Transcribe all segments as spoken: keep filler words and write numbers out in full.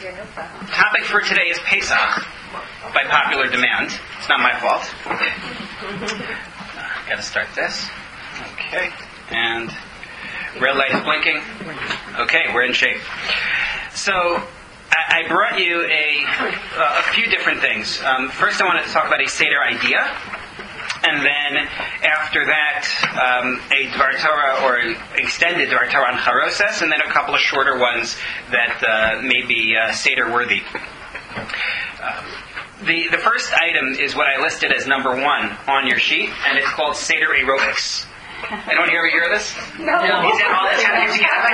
Topic for today is Pesach, by popular demand. It's not my fault. Uh, Got to start this. Okay, and red light is blinking. Okay, we're in shape. So I, I brought you a uh, a few different things. Um, first, I wanted to talk about a Seder idea. And then, after that, um, a Dvar Torah or extended Dvar Torah on Charoses, and then a couple of shorter ones that uh, may be uh, Seder-worthy. Um, the, the first item is what I listed as number one on your sheet, and it's called Seder Aerobics. Anyone here ever hear of this? No. no. Is it all that's happening together?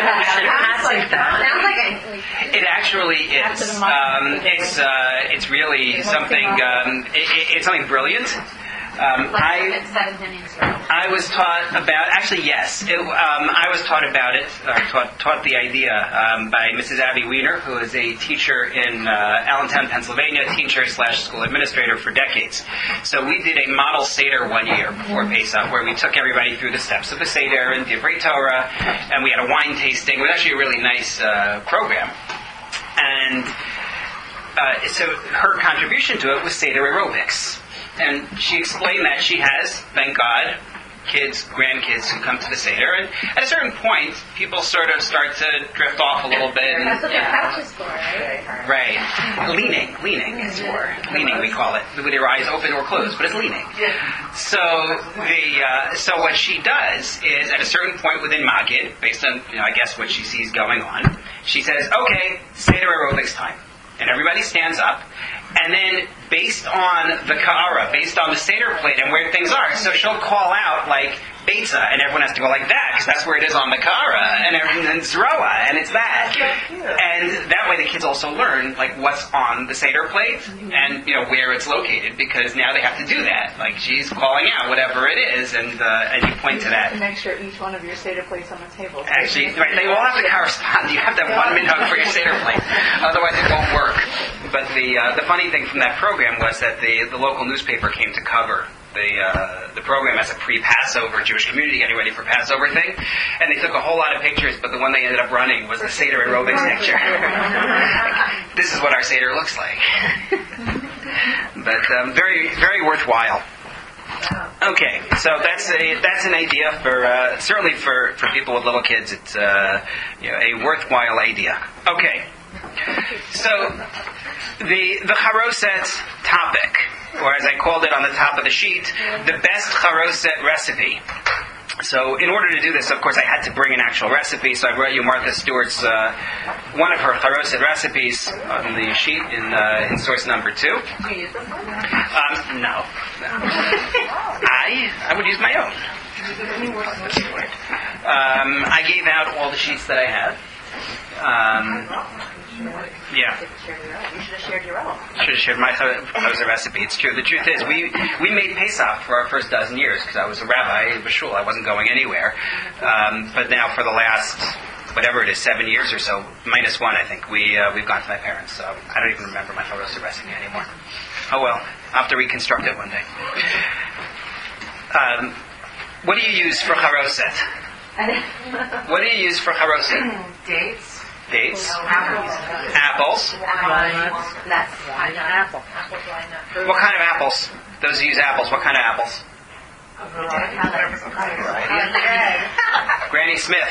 Sounds like It actually is. Um, it's uh, it's really something. Um, it, it's something brilliant. Um, I, I was taught about, actually yes, it, um, I was taught about it, or taught, taught the idea um, by Missus Abby Weiner, who is a teacher in uh, Allentown, Pennsylvania, teacher slash school administrator for decades. So we did a model Seder one year before Pesach, where we took everybody through the steps of the Seder and Divrei Torah, and we had a wine tasting. It was actually a really nice uh, program. And uh, so her contribution to it was Seder Aerobics. And she explained that she has, thank God, kids, grandkids who come to the Seder. And at a certain point, people sort of start to drift off a little bit. And, That's what yeah. the couch is for, right? Right. Leaning. Leaning is for. Leaning, we call it. With your eyes open or closed, but it's leaning. So the uh, so what she does is, at a certain point within Magid, based on, you know, I guess, what she sees going on, she says, okay, Seder aerobics time. And everybody stands up. And then, based on the ka'ara, based on the Seder plate and where things are, so she'll call out, like, Beitza, and everyone has to go like that, because that's where it is on the ka'ara, and everyone's Zroa, and it's that. And that way the kids also learn, like, what's on the Seder plate, and, you know, where it's located, because now they have to do that. Like, she's calling out whatever it is, and uh, and you point to that. Make sure each one of your Seder plates on the table. Actually, right, they all have to correspond. You have to have one minhag for your Seder plate. Otherwise it won't work. But the uh, the funny thing from that program was that the, the local newspaper came to cover the uh, the program as a pre-Passover Jewish community getting ready for Passover thing. And they took a whole lot of pictures, but the one they ended up running was the Seder aerobics picture. Like, this is what our Seder looks like. But um, very, very worthwhile. Okay, so that's a that's an idea for uh, certainly for, for people with little kids. It's uh, you know, a worthwhile idea. Okay, so the the charoset topic, or as I called it on the top of the sheet, the best charoset recipe. So in order to do this, of course, I had to bring an actual recipe. So I brought you Martha Stewart's uh, one of her charoset recipes on the sheet in uh, in source number two. Do you use this one? Um, no. I I would use my own. Um, I gave out all the sheets that I had. Um, yeah. You should have shared your own. Should have shared my charoset recipe. It's true. The truth is, we we made Pesach for our first dozen years because I was a rabbi, bashul. I wasn't going anywhere. Um, but now, for the last whatever it is, seven years or so, minus one, I think we uh, we've gone to my parents. So I don't even remember my charoset recipe anymore. Oh well, I'll have to reconstruct it one day. Um, what do you use for charoset? What do you use for charoset? Dates. Dates. Apples. Apples. Nuts. Apple. What kind of apples? Those who use apples, what kind of apples? Granny Smith.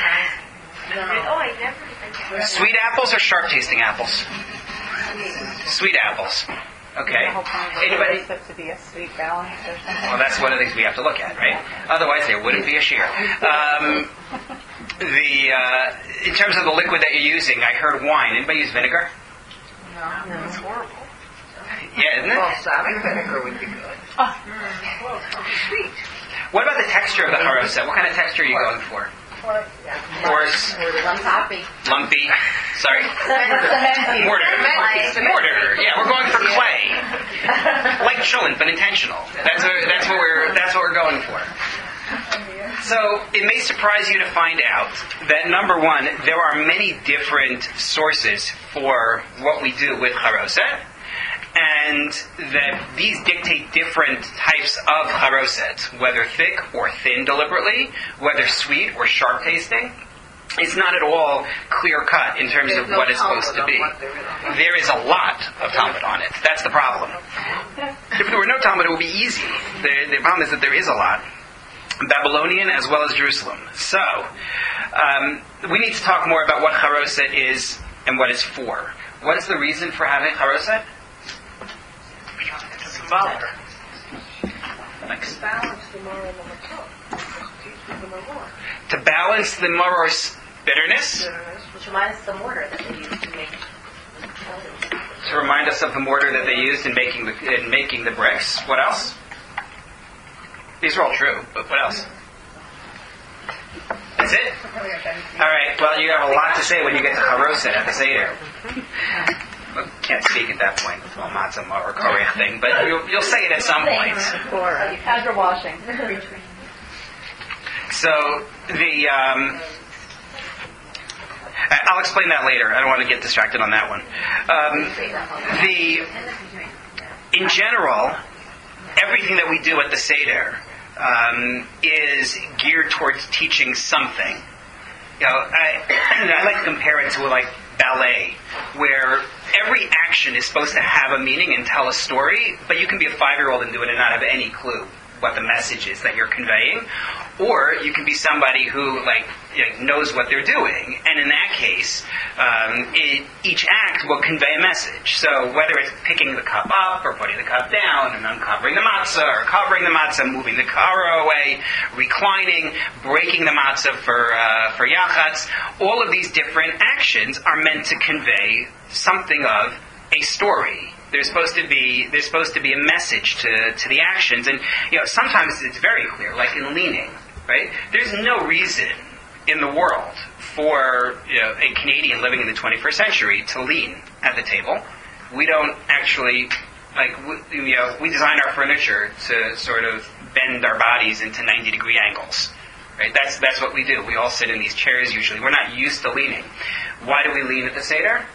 Sweet apples or sharp tasting apples? Sweet apples. Okay. Anybody? To be a sweet balance or something. Well, that's one of the things we have to look at, right? Otherwise, there wouldn't be a shear. Um, the uh, in terms of the liquid that you're using, I heard wine. Anybody use vinegar? No, no, it's horrible. Yeah, isn't it? Well, salad vinegar would be good. Oh. Sweet. What about the texture of the charoset? What kind of texture are you going for? Coarse, Lumpy. lumpy. Sorry. Mortar. Mortar. Yeah, we're going for clay, like cholent, but intentional. That's what, that's what we're that's what we're going for. So it may surprise you to find out that, number one, there are many different sources for what we do with charoset, and that these dictate different types of charoset, whether thick or thin deliberately, whether sweet or sharp tasting. it's not at all clear-cut in terms of what it's supposed to be. There is a lot of Talmud on it. That's the problem. If there were no Talmud, it would be easy. The, the problem is that there is a lot. Babylonian as well as Jerusalem. So, um, we need to talk more about what charoset is and what it's for. What is the reason for having charoset? Symbolic. Thanks. Balance the moral of the Torah. Teach them a more. To balance the morose bitterness, Which reminds us of the mortar that they used to make. to remind us of the mortar that they used in making the in making the bricks. What else? These are all true, but what else? That's it? All right, well, you have a lot to say when you get to charoset at the Seder. Well, can't speak at that point, well, matzah or korech thing, but you'll, you'll say it at some point. Or as you're washing. So, the... Um, I'll explain that later. I don't want to get distracted on that one. Um, the... In general, everything that we do at the Seder um, is geared towards teaching something. You know, I, I like to compare it to like ballet, where every action is supposed to have a meaning and tell a story, but you can be a five-year-old and do it and not have any clue what the message is that you're conveying. Or you can be somebody who like you know, knows what they're doing, and in that case, um, it, each act will convey a message. So whether it's picking the cup up, or putting the cup down, and uncovering the matzah, or covering the matzah, moving the kara away, reclining, breaking the matzah for uh, for yachatz, all of these different actions are meant to convey something of a story. There's supposed to be there's supposed to be a message to, to the actions, and you know sometimes it's very clear, like in leaning, right? There's no reason in the world for you know, a Canadian living in the twenty-first century to lean at the table. We don't actually like we, you know we design our furniture to sort of bend our bodies into ninety degree angles, right? That's that's what we do. We all sit in these chairs usually. We're not used to leaning. Why do we lean at the Seder?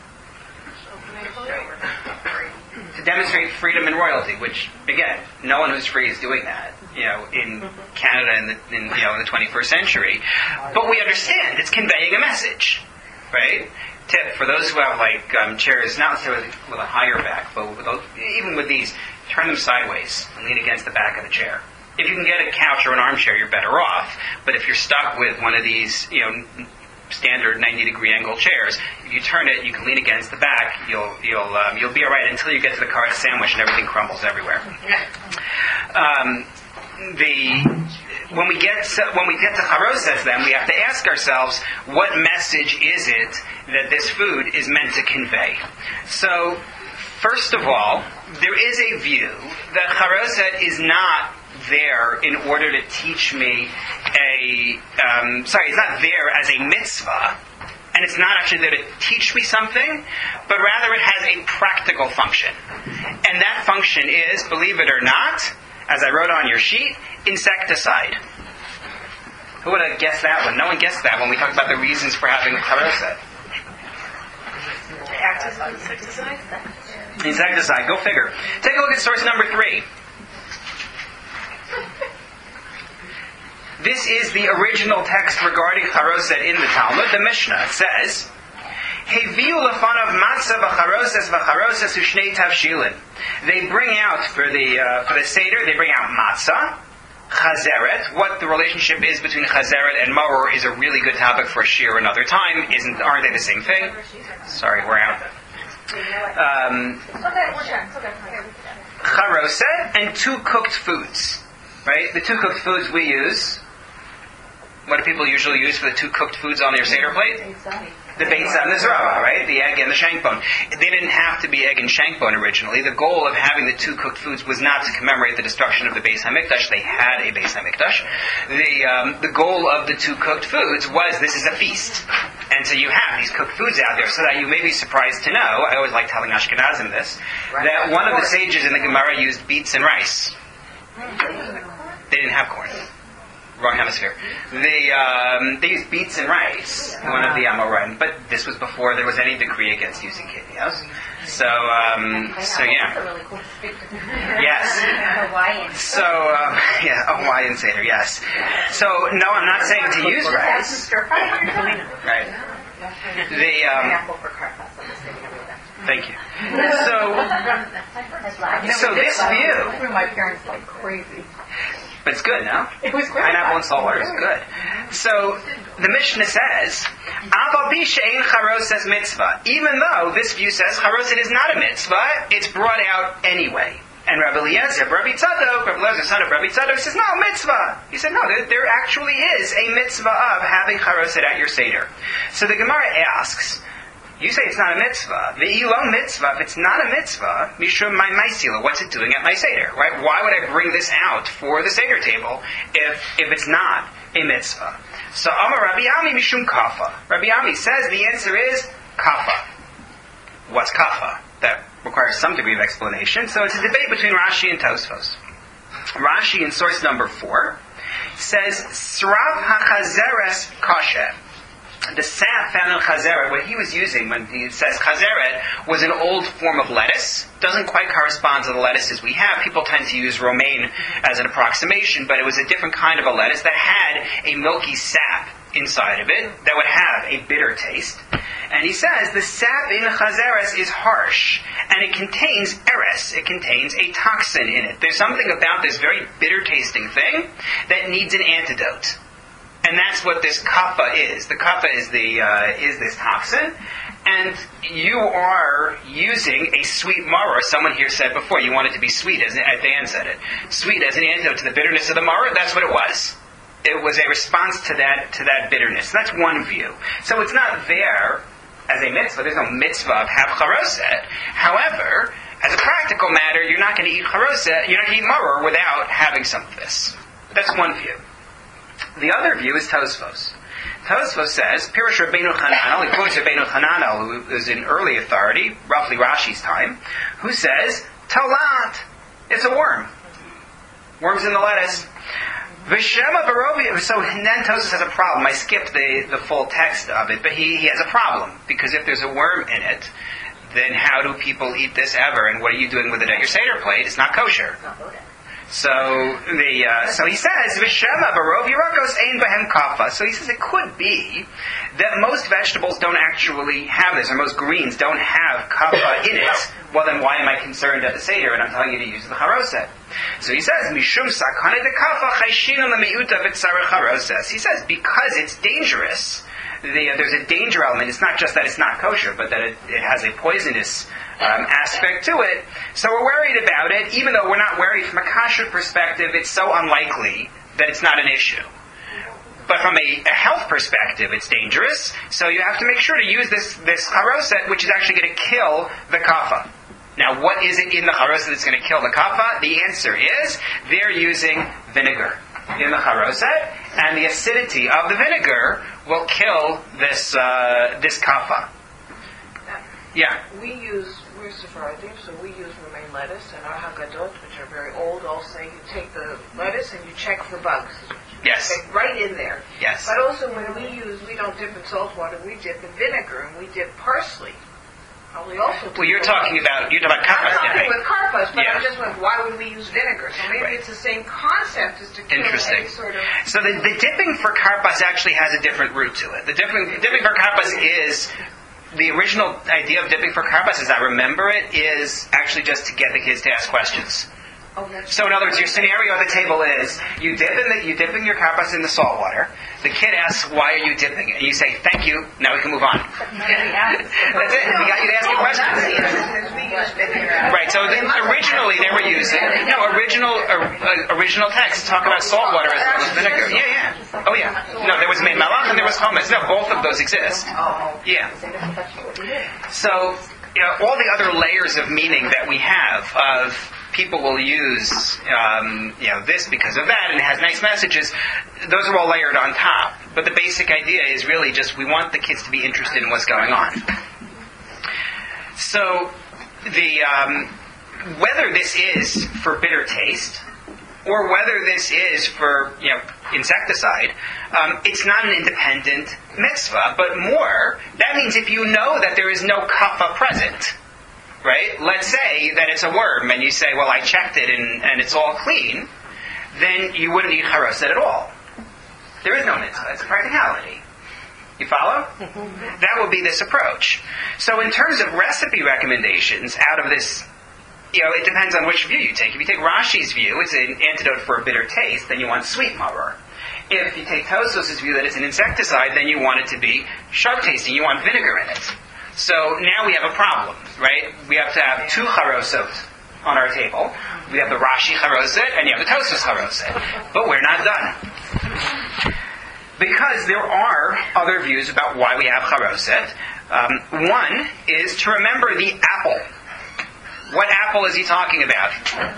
To demonstrate freedom and royalty, which again, no one who's free is doing that. You know, in Canada in the in, you know in the twenty-first century, but we understand it's conveying a message, right? Tip for those who have like um, chairs, not necessarily with a higher back, but with those, even with these, turn them sideways and lean against the back of the chair. If you can get a couch or an armchair, you're better off. But if you're stuck with one of these, you know. Standard ninety degree angle chairs. If you turn it, you can lean against the back. You'll you'll um, you'll be all right until you get to the cart sandwich and everything crumbles everywhere. Um, the when we get to, when we get to charoset, then we have to ask ourselves, what message is it that this food is meant to convey? So, first of all, there is a view that charoset is not there in order to teach me a, um, sorry, it's not there as a mitzvah, and it's not actually there to teach me something, but rather it has a practical function. And that function is, believe it or not, as I wrote on your sheet, insecticide. Who would have guessed that one? No one guessed that when we talked about the reasons for having a charoset. Insecticide? Insecticide, go figure. Take a look at source number three. This is the original text regarding charoset in the Talmud. The Mishnah says, "Heviu lefanav matzah v'charoses v'charoses ushnei tavshilin." They bring out for the uh, for the seder. They bring out matzah, chazeret. What the relationship is between chazeret and maror is a really good topic for a shir another time. Isn't? Aren't they the same thing? Sorry, we're out. Um, charoset and two cooked foods. Right? The two cooked foods we use. What do people usually use for the two cooked foods on their Seder plate? The Beitzah and the Zrava, right? The egg and the shank bone. They didn't have to be egg and shank bone originally. The goal of having the two cooked foods was not to commemorate the destruction of the Beis HaMikdash. They had a Beis HaMikdash. The, um, the goal of the two cooked foods was this is a feast. And so you have these cooked foods out there so that you may be surprised to know, I always like telling Ashkenazim this, that one of the sages in the Gemara used beets and rice. They didn't have corn. wrong hemisphere. They um, they used beets and rice, one of the Amoraim, but this was before there was any decree against using kidneys. So, um, so yeah. That's a really cool thing. Yes. Hawaiian. So, um, yeah, a Hawaiian Seder, yes. So, no, I'm not saying to use rice. Right. The, um, Apple for carpas. I'm just thinking of that. thank you. So, so this view, Threw my parents like crazy. but it's good, no? It was great. Pineapple and salt water is good. So, the Mishnah says, Aval pi she'ein charoset mitzvah. Even though this view says charoset is not a mitzvah, it's brought out anyway. And Rabbi Eliezer, Rabbi Tzadok, Rabbi Eliezer, son of Rabbi Tzadok, says, no, mitzvah. He said, no, there, there actually is a mitzvah of having charoset at your Seder. So the Gemara asks, you say it's not a mitzvah. Ve'ilo mitzvah, if it's not a mitzvah, mishum my maisila, what's it doing at my Seder? Right? Why would I bring this out for the Seder table if, if it's not a mitzvah? So Amar Rabbi Ami mishum kafa. Rabbi Ami says the answer is kafa. What's kafa? That requires some degree of explanation. So it's a debate between Rashi and Tosfos. Rashi in source number four says, Srav hachazeres kashe. The sap found in chazeret, what he was using when he says chazeret, was an old form of lettuce. Doesn't quite correspond to the lettuces we have. People tend to use romaine as an approximation, but it was a different kind of a lettuce that had a milky sap inside of it that would have a bitter taste. And he says the sap in chazeres is harsh, and it contains eres. It contains a toxin in it. There's something about this very bitter-tasting thing that needs an antidote. And that's what this kapha is. The kapha is the uh, is this toxin, and you are using a sweet maror. Someone here said before you want it to be sweet, as, as Dan said it, sweet as an antidote to the bitterness of the maror. That's what it was. It was a response to that to that bitterness. That's one view. So it's not there as a mitzvah. There's no mitzvah of have charoset. However, as a practical matter, you're not going to eat charoset. You're not going to eat maror without having some of this. That's one view. The other view is Tosfos. Tosfos says, Pirush Rabbeinu Hananel, he quotes Rabbeinu Hananel, who is in early authority, roughly Rashi's time, who says, Talat, it's a worm. Worms in the lettuce. Vishema Barovi, so then Tosfos has a problem. I skipped the, the full text of it, but he, he has a problem, because if there's a worm in it, then how do people eat this ever, and what are you doing with it at your Seder plate? It's not kosher. So the uh, so he says Vishema barov yirakos ein behem kafa. So he says it could be that most vegetables don't actually have this, or most greens don't have kafa in it. Well, then why am I concerned at the Seder and I'm telling you to use the charoset? So he says Mishum sakane de kafa chayshin lemiuta v'tzarech charoses. He says because it's dangerous. The, uh, there's a danger element. It's not just that it's not kosher, but that it, it has a poisonous um, aspect to it. So we're worried about it, even though we're not worried from a kashrut perspective. It's so unlikely that it's not an issue. But from a, a health perspective, it's dangerous. So you have to make sure to use this this charoset, which is actually going to kill the kafa. Now, what is it in the charoset that's going to kill the kafa? The answer is they're using vinegar in the charoset, and the acidity of the vinegar will kill this uh, this kafa. Yeah. We use, we're Sephardim, so we use romaine lettuce, and our Haggadot, which are very old, all say you take the lettuce and you check for bugs. Yes. Okay, right in there. Yes. But also when we use, we don't dip in salt water, we dip in vinegar, and we dip parsley. Uh, we also Well, you're talking about you're talking about karpas I'm dipping. with karpas, but Yeah. I just went, why would we use vinegar? So maybe Right. it's the same concept as to kill Interesting. any sort of... So the, the dipping for karpas actually has a different route to it. The dipping, dipping for karpas is, the original idea of dipping for karpas, as I remember it, is actually just to get the kids to ask questions. Oh, that's So in other words, your scenario at the table is, you dip in the, you dipping your karpas in the salt water, the kid asks, why are you dipping it? And you say, thank you, now we can move on. That's it, we got you to ask you questions. Right, so the, originally they were using, no, original uh, original text talk about salt water as well as vinegar. Yeah, yeah. Oh yeah. No, there was mei melach and there was chometz. No, both of those exist. Yeah. So, you know, all the other layers of meaning that we have of people will use, um, you know, this because of that, and it has nice messages. Those are all layered on top. But the basic idea is really just we want the kids to be interested in what's going on. So, the um, whether this is for bitter taste or whether this is for, you know, insecticide, um, it's not an independent mitzvah, but more, that means if you know that there is no kapha present, right? Let's say that it's a worm, and you say, well, I checked it, and, and it's all clean, then you wouldn't eat charoset at all. There is no mitzvah. It's a practicality. You follow? That would be this approach. So in terms of recipe recommendations out of this, you know, it depends on which view you take. If you take Rashi's view, it's an antidote for a bitter taste, then you want sweet maror. If you take Tosfos' view that it's an insecticide, then you want it to be sharp tasting. You want vinegar in it. So now we have a problem, right? We have to have two charosot on our table. We have the Rashi charoset and you have the Tosfos charoset. But we're not done. Because there are other views about why we have charoset. Um, one is to remember the apple. What apple is he talking about?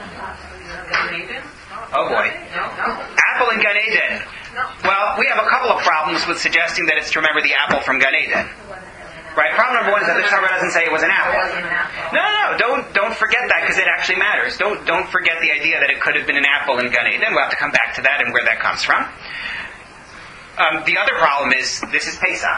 Oh boy. Apple in Gan Eden. Well, we have a couple of problems with suggesting that it's to remember the apple from Gan Eden. Right? Problem number one is that the Torah doesn't say it was an apple. No, no, no. Don't don't forget that because it actually matters. Don't don't forget the idea that it could have been an apple in Gan Eden. We'll have to come back to that and where that comes from. Um, the other problem is this is Pesach,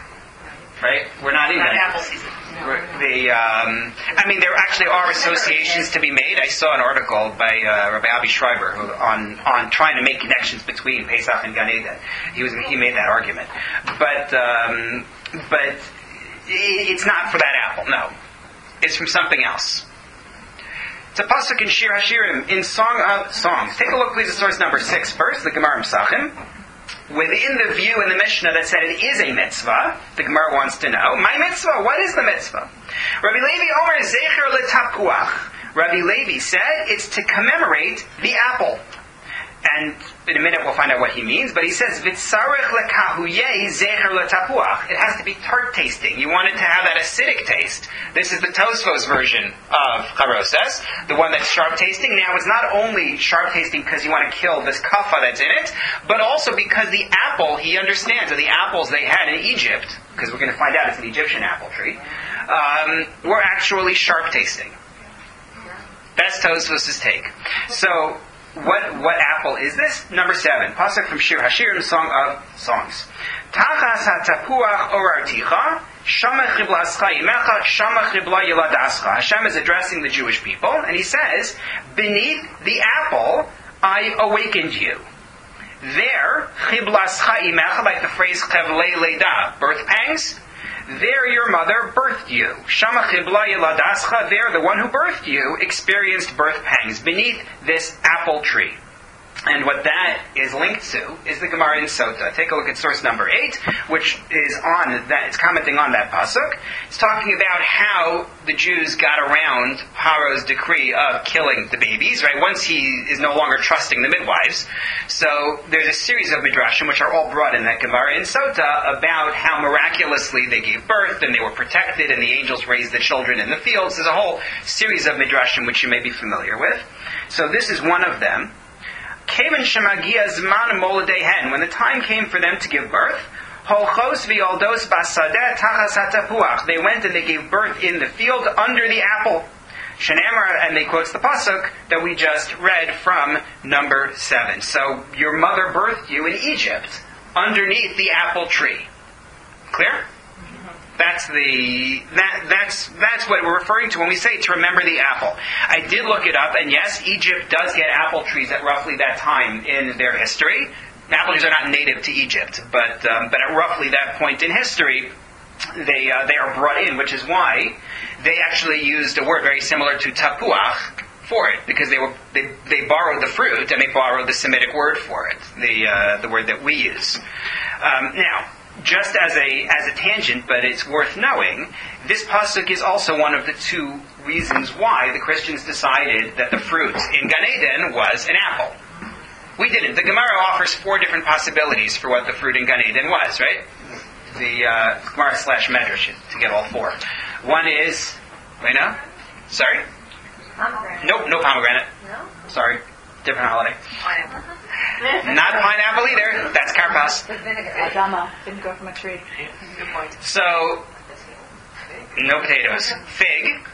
right? We're not in Gan Eden. The um, I mean, there actually are associations to be made. I saw an article by uh, Rabbi Avi Schreiber who, on on trying to make connections between Pesach and Gan Eden. He was he made that argument, but um, but. It's not for that apple, no. It's from something else. It's a pasuk in Shir Hashirim, in Song of Songs. Take a look, please, at source number six first, the Gemara Pesachim. Within the view in the Mishnah that said it is a mitzvah, the Gemara wants to know, my mitzvah, what is the mitzvah? Rabbi Levi Omer Zecher L'Tapuach. Rabbi Levi said it's to commemorate the apple. And in a minute we'll find out what he means, but he says, V'tzarech lekahuyeh zecher letapuach. It has to be tart tasting. You want it to have that acidic taste. This is the Tosfos version of charoses, the one that's sharp tasting. Now it's not only sharp tasting because you want to kill this kapha that's in it, but also because the apple, he understands, that the apples they had in Egypt, because we're going to find out it's an Egyptian apple tree, um, were actually sharp tasting. That's Tosfos' take. So, What what apple is this? Number seven. Pasuk from Shir Hashirim, Song of Songs. Tachas hatapuach orarticha, shama chiblascha imecha, shama chibla yiladascha. Hashem is addressing the Jewish people, and he says, beneath the apple, I awakened you. There, chiblascha imecha, like the phrase chevlei leida, birth pangs, there your mother birthed you. Shama chibla yiladascha, there the one who birthed you experienced birth pangs beneath this apple tree. And what that is linked to is the Gemara in Sota. Take a look at source number eight, which is on that. It's commenting on that pasuk. It's talking about how the Jews got around Paro's decree of killing the babies. Right, once he is no longer trusting the midwives. So there's a series of midrashim which are all brought in that Gemara in Sota about how miraculously they gave birth and they were protected and the angels raised the children in the fields. There's a whole series of midrashim which you may be familiar with. So this is one of them. When the time came for them to give birth, they went and they gave birth in the field under the apple. And they quotes the pasuk that we just read from number seven. So your mother birthed you in Egypt underneath the apple tree. Clear? That's the that that's that's what we're referring to when we say to remember the apple. I did look it up, and yes, Egypt does get apple trees at roughly that time in their history. Apple trees are not native to Egypt, but um, but at roughly that point in history, they uh, they are brought in, which is why they actually used a word very similar to tapuach for it, because they were they, they borrowed the fruit and they borrowed the Semitic word for it, the uh, the word that we use. Um, now. Just as a as a tangent, but it's worth knowing, this pasuk is also one of the two reasons why the Christians decided that the fruit in Gan Eden was an apple. We didn't. The Gemara offers four different possibilities for what the fruit in Gan Eden was, right? The uh, Gemara slash Medrash to get all four. One is, wait no? Sorry? Pomegranate. Nope, no pomegranate. No? Sorry, different holiday. Pineapple. Not pineapple either. That's karpas. With vinegar. Adama didn't go from a tree. Good point. So, no potatoes. Fig.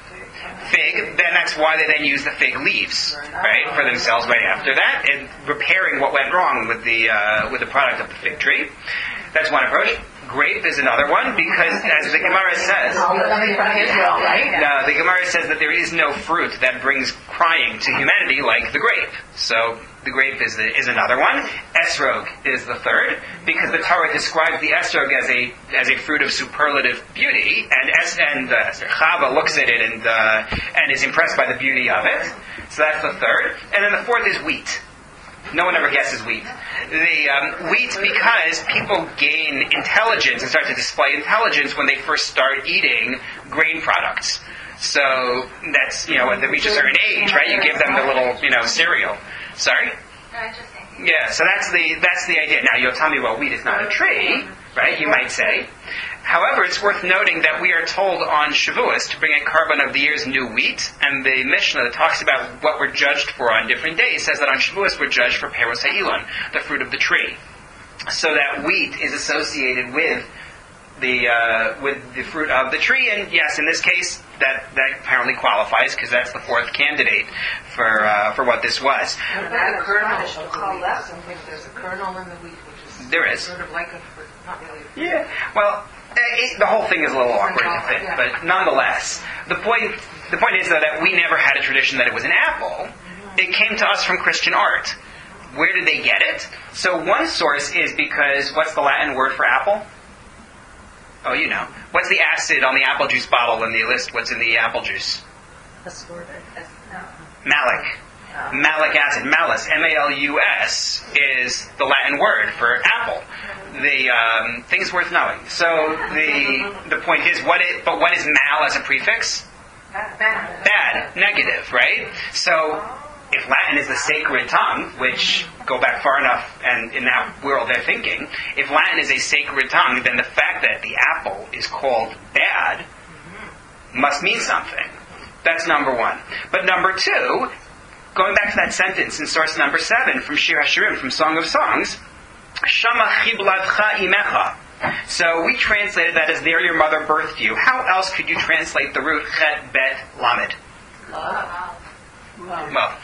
Fig, then that's why they then use the fig leaves, right, for themselves right after that, and repairing what went wrong with the uh, with the product of the fig tree. That's one approach. Grape is another one, because as the Gemara says, Coming from Israel, right? no, the Gemara says that there is no fruit that brings crying to humanity like the grape. So the grape is the, is another one. Esrog is the third, because the Torah describes the esrog as a as a fruit of superlative beauty, and es, and uh, Chava looks at it and uh, and is impressed by the beauty of it. So that's the third, and then the fourth is wheat. No one ever guesses wheat. The um, wheat, because people gain intelligence and start to display intelligence when they first start eating grain products. So that's, you know, when they reach a certain age, right? You give them the little, you know, cereal. Sorry? Yeah, so that's the that's the idea. Now, you'll tell me, well, wheat is not a tree, right? You might say. However, it's worth noting that we are told on Shavuos to bring a carbon of the year's new wheat, and the Mishnah that talks about what we're judged for on different days says that on Shavuos we're judged for Peros Ha'ilon, the fruit of the tree. So that wheat is associated with the uh, with the fruit of the tree, and yes, in this case, that, that apparently qualifies, because that's the fourth candidate for uh, for what this was. What about the kernel of the wheat? Something, there's a kernel in the wheat, which is There is. sort of like a fruit, not really a fruit. Yeah, well, it, the whole thing is a little awkward to fit, but nonetheless, the point the point is though that we never had a tradition that it was an apple. It came to us from Christian art. Where did they get it? So one source is because, what's the Latin word for apple? Oh, you know. What's the acid on the apple juice bottle in the list? What's in the apple juice? Malic. Malic acid. Malus. M A L U S is the Latin word for apple. The um, thing's worth knowing. So the the point is, what it, but what is mal as a prefix? Bad. Negative, right? So if Latin is the sacred tongue, which, go back far enough, and in that world they're thinking, if Latin is a sacred tongue, then the fact that the apple is called bad must mean something. That's number one. But number two, going back to that sentence in source number seven from Shir HaShirim, from Song of Songs, Shama chibladcha imecha. So we translated that as there your mother birthed you. How else could you translate the root chet bet lamed? Well,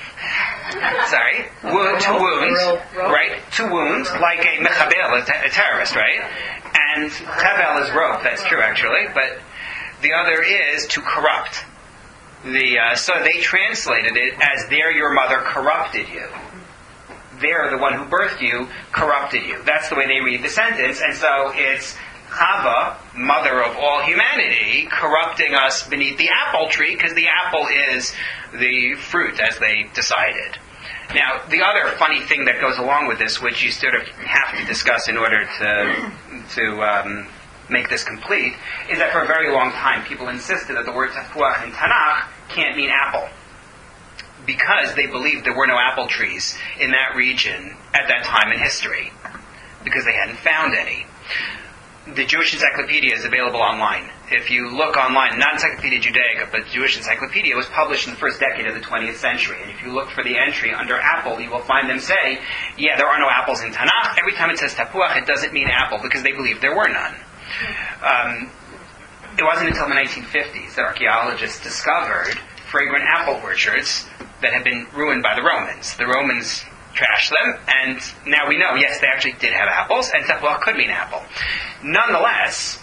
sorry, wound, to wounds, right? To wounds, like a mechabel, a, te- a terrorist, right? And chabel is rope. That's true, actually. But the other is to corrupt. The uh, so they translated it as there your mother corrupted you. There, the one who birthed you, corrupted you. That's the way they read the sentence, and so it's Chava, mother of all humanity, corrupting us beneath the apple tree, because the apple is the fruit, as they decided. Now, the other funny thing that goes along with this, which you sort of have to discuss in order to to um, make this complete, is that for a very long time people insisted that the word tapuach in Tanakh can't mean apple, because they believed there were no apple trees in that region at that time in history, because they hadn't found any. The Jewish Encyclopedia is available online. If you look online, not Encyclopedia Judaica, but Jewish Encyclopedia was published in the first decade of the twentieth century. And if you look for the entry under apple, you will find them say, yeah, there are no apples in Tanakh. Every time it says tapuach, it doesn't mean apple, because they believed there were none. Um, it wasn't until the nineteen fifties that archaeologists discovered fragrant apple orchards that had been ruined by the Romans. The Romans trashed them, and now we know, yes, they actually did have apples, and tapuach could mean apple. Nonetheless,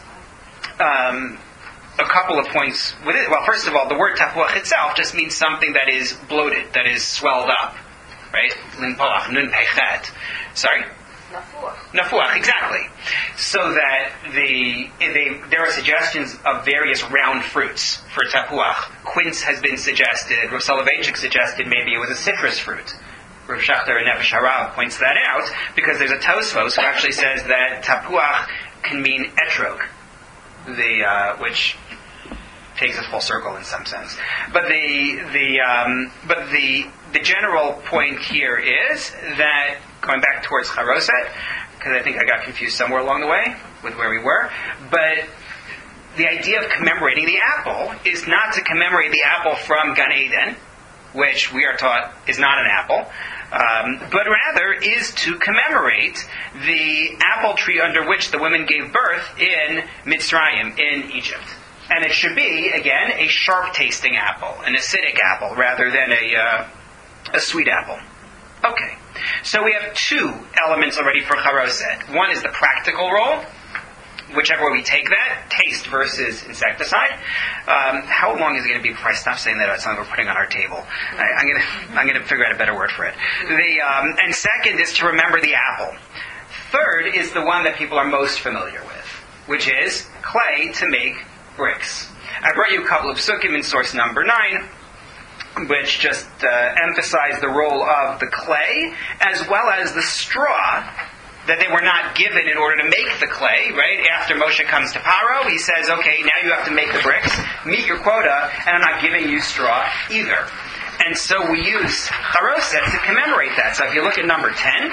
um, a couple of points with it. Well, first of all, the word tapuach itself just means something that is bloated, that is swelled up, right? Linpoach, nun peichet. Sorry? Nafuach. Nafuach, exactly. So that the they, there are suggestions of various round fruits for tapuach. Quince has been suggested. Rav Soloveitchik suggested maybe it was a citrus fruit. Rav Shachter and Nefesh Harav points that out, because there's a Tosfos who actually says that tapuach can mean etrog, the uh, which takes us full circle in some sense. But the the um, but the the general point here is that, going back towards Charoset, because I think I got confused somewhere along the way with where we were, but the idea of commemorating the apple is not to commemorate the apple from Gan Eden, which we are taught is not an apple, um, but rather is to commemorate the apple tree under which the women gave birth in Mitzrayim, in Egypt. And it should be, again, a sharp-tasting apple, an acidic apple, rather than a, uh, a sweet apple. Okay. So we have two elements already for charoset. One is the practical role, whichever way we take that, taste versus insecticide. Um, how long is it going to be before I stop saying that about something we're putting on our table? I, I'm going to I'm going to figure out a better word for it. The um, and second is to remember the apple. Third is the one that people are most familiar with, which is clay to make bricks. I brought you a couple of psukim in source number nine, which just uh, emphasize the role of the clay as well as the straw that they were not given in order to make the clay, right? After Moshe comes to Paro, he says, okay, now you have to make the bricks, meet your quota, and I'm not giving you straw either. And so we use charoset to commemorate that. So if you look at number ten,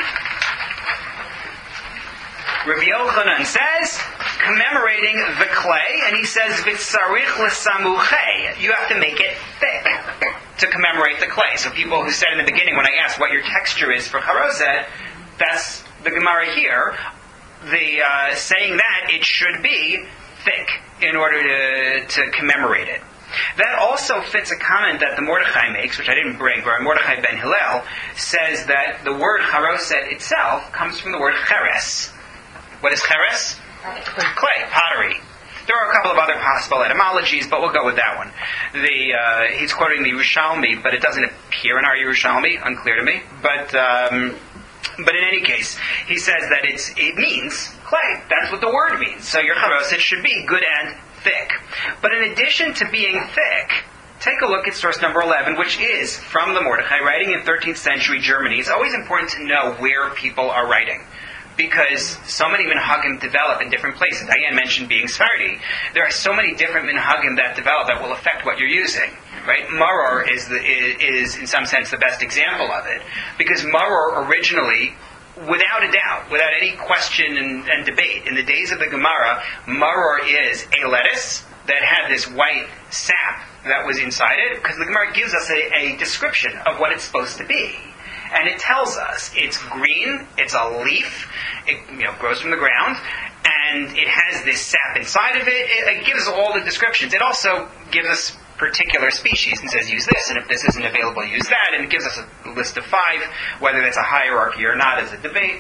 Rabbi Yochanan says, commemorating the clay, and he says, V'tzarich l'samuchei, you have to make it thick to commemorate the clay. So people who said in the beginning, when I asked what your texture is for charoset, that's the Gemara here, the uh, saying that it should be thick in order to, to commemorate it. That also fits a comment that the Mordechai makes, which I didn't bring, but Mordechai ben Hillel says that the word charoset itself comes from the word cheres. What is cheres? Clay, pottery. There are a couple of other possible etymologies, but we'll go with that one. The uh, he's quoting the Yerushalmi, but it doesn't appear in our Yerushalmi, unclear to me. But um, but in any case, he says that it's it means clay. That's what the word means. So your charoset should be good and thick. But in addition to being thick, take a look at source number eleven, which is from the Mordechai, writing in thirteenth century Germany. It's always important to know where people are writing, because so many minhagim develop in different places. Diane mentioned being Sephardi. There are so many different minhagim that develop that will affect what you're using. Right? Maror is, the, is, is, in some sense, the best example of it. Because Maror originally, without a doubt, without any question and, and debate, in the days of the Gemara, Maror is a lettuce that had this white sap that was inside it, because the Gemara gives us a, a description of what it's supposed to be. And it tells us it's green, it's a leaf, it you know grows from the ground, and it has this sap inside of it. It, it gives us all the descriptions. It also gives us particular species and says use this, and if this isn't available, use that, and it gives us a list of five. Whether that's a hierarchy or not is a debate.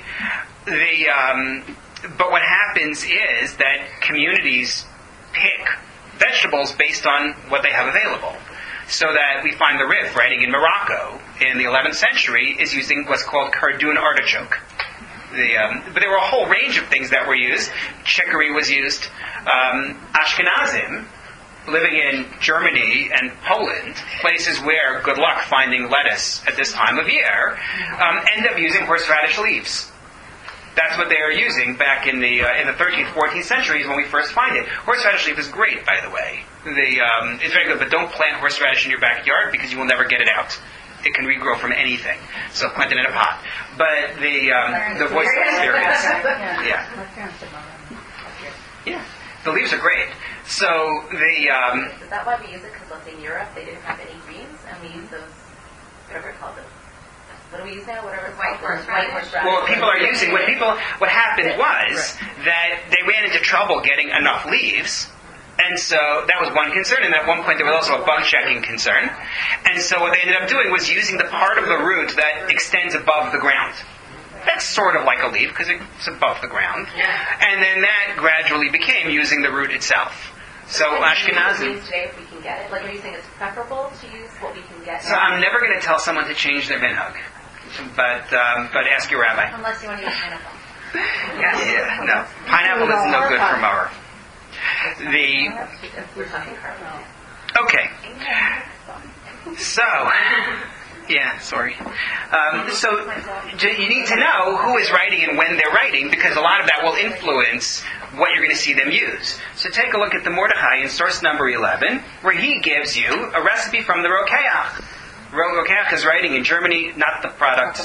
The um, but what happens is that communities pick vegetables based on what they have available. So that we find the Rif, writing in Morocco in the eleventh century, is using what's called cardoon artichoke. The, um, but there were a whole range of things that were used. Chicory was used. Um, Ashkenazim, living in Germany and Poland, places where, good luck finding lettuce at this time of year, um, end up using horseradish leaves. That's what they were using back in the uh, in the thirteenth, fourteenth centuries when we first find it. Horseradish leaf is great, by the way. The, um, it's very good, but don't plant horseradish in your backyard because you will never get it out. It can regrow from anything. So plant it in a pot. But the um, the voice experience, yeah, yeah, the leaves are great. So the um, Is that why we use it? Because like in Europe they didn't have any greens, and we use those, whatever it's called, what do we use now? Whatever it's White called. horseradish. White horseradish. well, what people are using, what people, what happened was that they ran into trouble getting enough leaves. And so that was one concern, and at one point there was also a bug checking concern. And so what they ended up doing was using the part of the root that extends above the ground. That's sort of like a leaf, because it's above the ground. And then that gradually became using the root itself. So Ashkenazim... Today if we can get it. Like, are you saying it's preferable to use what we can get? So I'm never going to tell someone to change their minhag. But, um, but ask your rabbi. Unless you want to use pineapple. Yeah, no. Pineapple is no good for mower. The We're talking carbon. okay, so yeah, sorry. Um, so you need to know who is writing and when they're writing, because a lot of that will influence what you're going to see them use. So take a look at the Mordechai in source number eleven, where he gives you a recipe from the Rokeach. Rokeach is writing in Germany, not the product.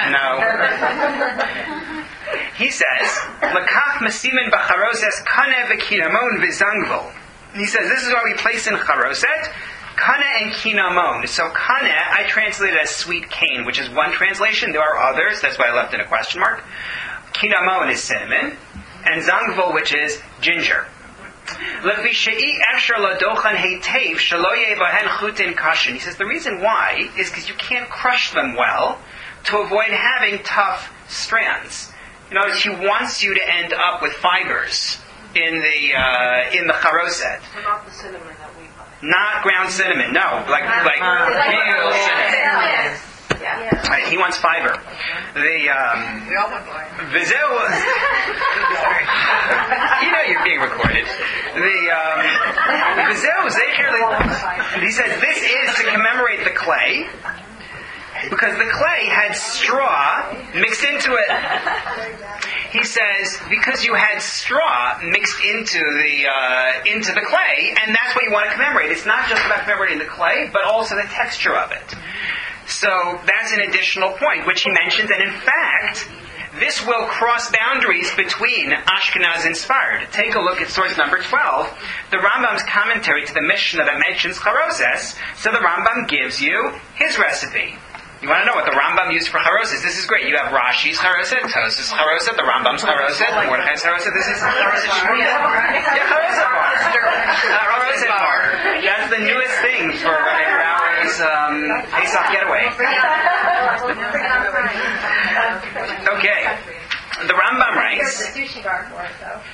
No. He says, "Lakach masimin b'charoses kane v'kinamon v'zangvol." He says this is what we place in charoset, kane and kinamon. So kane I translated as sweet cane, which is one translation. There are others. That's why I left in a question mark. Kinamon is cinnamon, and zangvol, which is ginger. He says the reason why is because you can't crush them well to avoid having tough strands. In other words, he wants you to end up with fibers in the uh, in the charoset. So not the cinnamon that we buy. Not ground cinnamon, no, like like real cinnamon. Yeah. Right, he wants fiber. The um, We all want wine. Vizeu, you know you're being recorded. The um, Vizeu Zecher, he says this is to commemorate the clay, because the clay had straw mixed into it. He says because you had straw mixed into the uh, into the clay, and that's what you want to commemorate. It's not just about commemorating the clay, but also the texture of it. So that's an additional point, which he mentions, and in fact, this will cross boundaries between Ashkenaz and Sfard. Take a look at source number twelve, the Rambam's commentary to the Mishnah that mentions charoses. So the Rambam gives you his recipe. You want to know what the Rambam used for charoses? This is great. You have Rashi's charoset, Tos's charoset, the Rambam's charoset, the Mordechai's charoset. This is charoset. Yeah, charoset bar. Charoset bar. That's the newest thing for running Rauer's um, Pesach getaway. Okay. The Rambam writes. There's a sushi bar for it, though.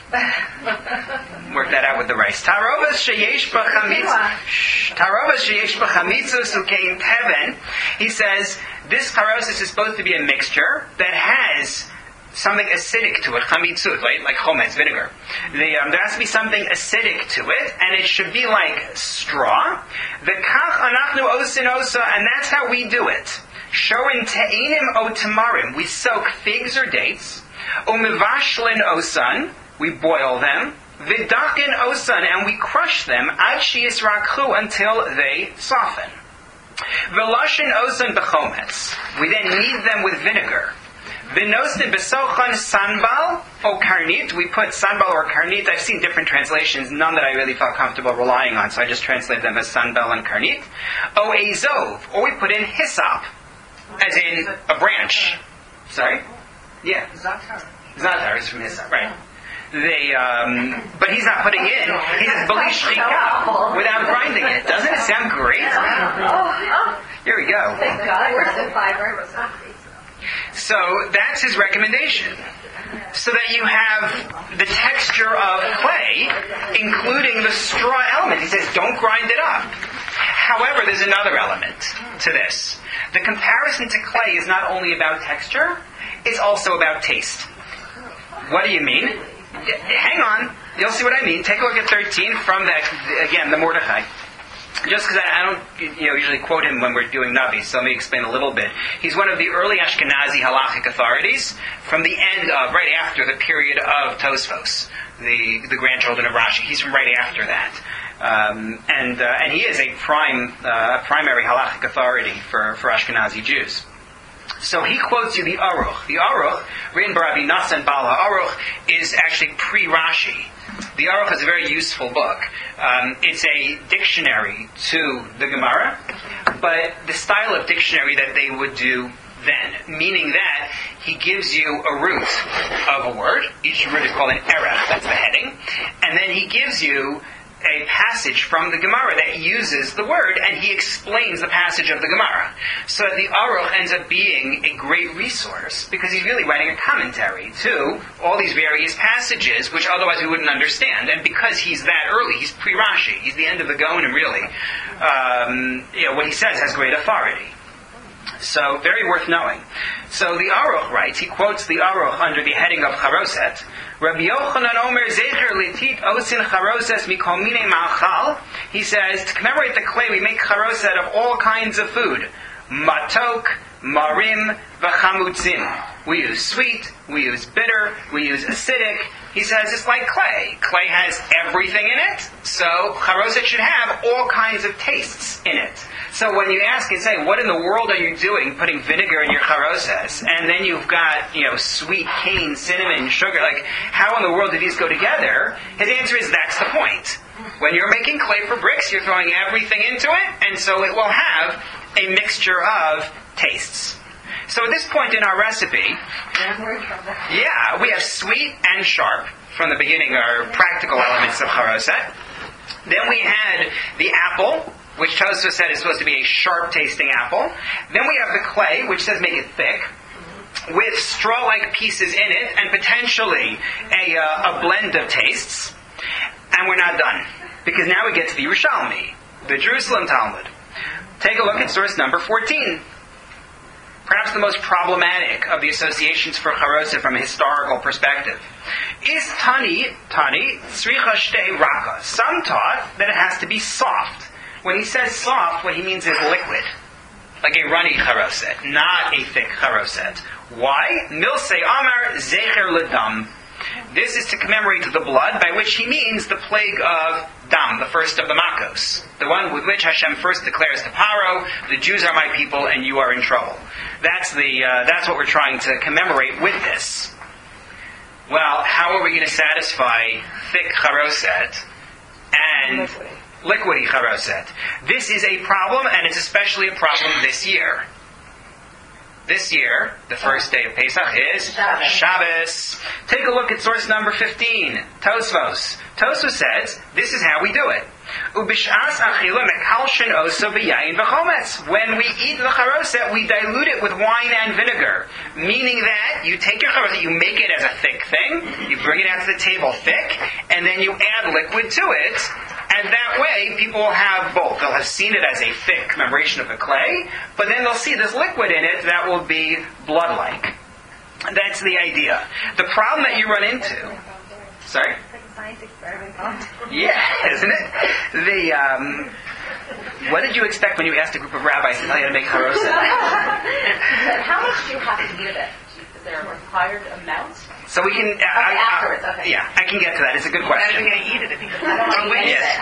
Work that out with the rice. Tarovas sheyesh b'chamitz. Tarovas sheyesh b'chamitzus ukein teven. He says this charosis is supposed to be a mixture that has something acidic to it, chamitzut, right? Like chometz, vinegar. The, um, there has to be something acidic to it, and it should be like straw. The kach anachnu osin osa, and that's how we do it. Shorin te'inim o tamarim. We soak figs or dates. Umivashlin osan. We boil them. Vidakin osan, and we crush them ad sheyisrakhu until they soften. Velashin osan bechometz. We then knead them with vinegar. Vinostin besochan sanbal o karnit. We put sanbal or karnit. I've seen different translations, none that I really felt comfortable relying on, so I just translated them as sanbal and karnit. O azov, or we put in hyssop, as in a branch. Sorry? Yeah. Zatar. Zatar is from hyssop, right. They, um, but he's not putting in. He says balish shikah without grinding it. Doesn't it sound great? Here we go. Thank God. Where's the fiber? So that's his recommendation. So that you have the texture of clay, including the straw element. He says, don't grind it up. However, there's another element to this. The comparison to clay is not only about texture, it's also about taste. What do you mean? Hang on. You'll see what I mean. Take a look at thirteen from that, again, the Mordechai. Just because I, I don't you know, usually quote him when we're doing Navi, so let me explain a little bit. He's one of the early Ashkenazi halachic authorities from the end of, right after the period of Tosfos, the, the grandchildren of Rashi. He's from right after that. Um, and uh, and he is a prime uh, primary halachic authority for, for Ashkenazi Jews. So he quotes you the Aruch. The Aruch, written by Rabbi Nassan Bal HaAruch, is actually pre-Rashi. The Aruch is a very useful book. Um, it's a dictionary to the Gemara, but the style of dictionary that they would do then, meaning that he gives you a root of a word. Each root is called an erech, that's the heading. And then he gives you a passage from the Gemara that uses the word, and he explains the passage of the Gemara. So the Aruch ends up being a great resource, because he's really writing a commentary to all these various passages, which otherwise we wouldn't understand. And because he's that early, he's pre-Rashi, he's the end of the Gaonim, really. Um, you know, what he says has great authority. So, very worth knowing. So the Aruch writes, he quotes the Aruch under the heading of Charoset, Rabbi Yochanan Omer Zecher Litit Osin Charoses Mikol Mine Ma'achal. He says, to commemorate the clay, we make charoset of all kinds of food. Matok, marim, v'chamutzin. We use sweet, we use bitter, we use acidic. He says it's like clay. Clay has everything in it, so charoset should have all kinds of tastes in it. So when you ask and say, what in the world are you doing putting vinegar in your charoses? And then you've got, you know, sweet cane, cinnamon, sugar. Like, how in the world do these go together? His answer is, that's the point. When you're making clay for bricks, you're throwing everything into it, and so it will have a mixture of tastes. So at this point in our recipe, yeah, we have sweet and sharp. from the beginning are practical elements of charoset. Then we had the apple, which Tosfos said is supposed to be a sharp-tasting apple. Then we have the clay, which says make it thick, with straw-like pieces in it, and potentially a, uh, a blend of tastes. And we're not done, because now we get to the Yerushalmi, the Jerusalem Talmud. Take a look at source number fourteen. Perhaps the most problematic of the associations for charoset from a historical perspective. Is tani, tani, tzricha shtei raka. Some taught that it has to be soft. When he says soft, what he means is liquid. Like a runny charoset, not a thick charoset. Why? Milsei amar zecher ledam. This is to commemorate the blood, by which he means the plague of Dam, the first of the Makos. The one with which Hashem first declares to Paro, the Jews are my people and you are in trouble. That's the uh, that's what we're trying to commemorate with this. Well, how are we going to satisfy thick charoset and liquidy charoset? This is a problem, and it's especially a problem this year. This year, the first day of Pesach is Shabbos. Shabbos. Take a look at source number fifteen, Tosfos. Tosfos says, this is how we do it. When we eat the charoset, we dilute it with wine and vinegar. Meaning that you take your charoset, you make it as a thick thing, you bring it out to the table thick, and then you add liquid to it, and that way people will have both. They'll have seen it as a thick commemoration of the clay, but then they'll see this liquid in it that will be blood-like. That's the idea. The problem that you run into... Sorry? Science experiment. Yeah, isn't it? The um, what did you expect when you asked a group of rabbis to tell you how to make charoset? How much do you have to eat of it? Is there a required amount? So we can. Uh, okay, I, afterwards, uh, okay. Yeah, I can get to that. It's a good question. I'm going to eat it if you I don't want to eat Yes.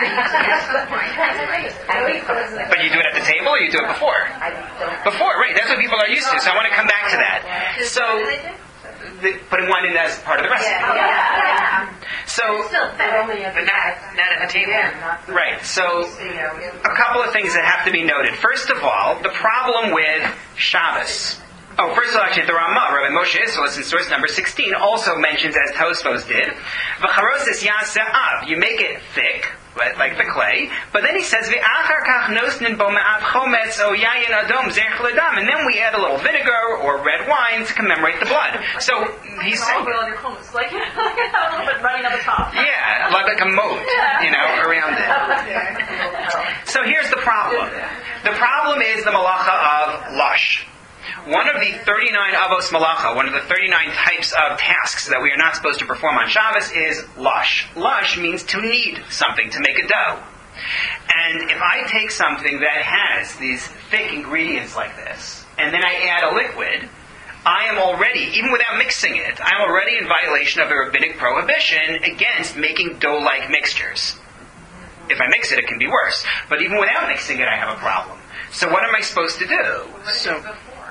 it. But you do it at the table, or you do it before? I don't. Before, right? That's what people are used to. So I want to come back to that. So, the, putting wine in as part of the recipe. Yeah, yeah. So, But only at the not, not at the table. right. So, a couple of things that have to be noted. First of all, the problem with Shabbos. Oh, first of all, actually, the Ramah, Rabbi Moshe Isserles, in source number sixteen, also mentions, as Tosfos did, v'charosis yaseh av. You make it thick, like, like the clay, but then he says, v'achar kach nosnin bo me'at chometz o yayin adom zerch ledam, and then we add a little vinegar or red wine to commemorate the blood. So, he's saying... It's like, like a little bit running on the top. Yeah, like, like a moat, you know, around it. So here's the problem. The problem is the malacha of lush. One of the thirty-nine avos malacha, one of the thirty-nine types of tasks that we are not supposed to perform on Shabbos is lush. Lush means to knead something, to make a dough. And if I take something that has these thick ingredients like this, and then I add a liquid, I am already, even without mixing it, I am already in violation of a rabbinic prohibition against making dough-like mixtures. If I mix it, it can be worse. But even without mixing it, I have a problem. So what am I supposed to do? So,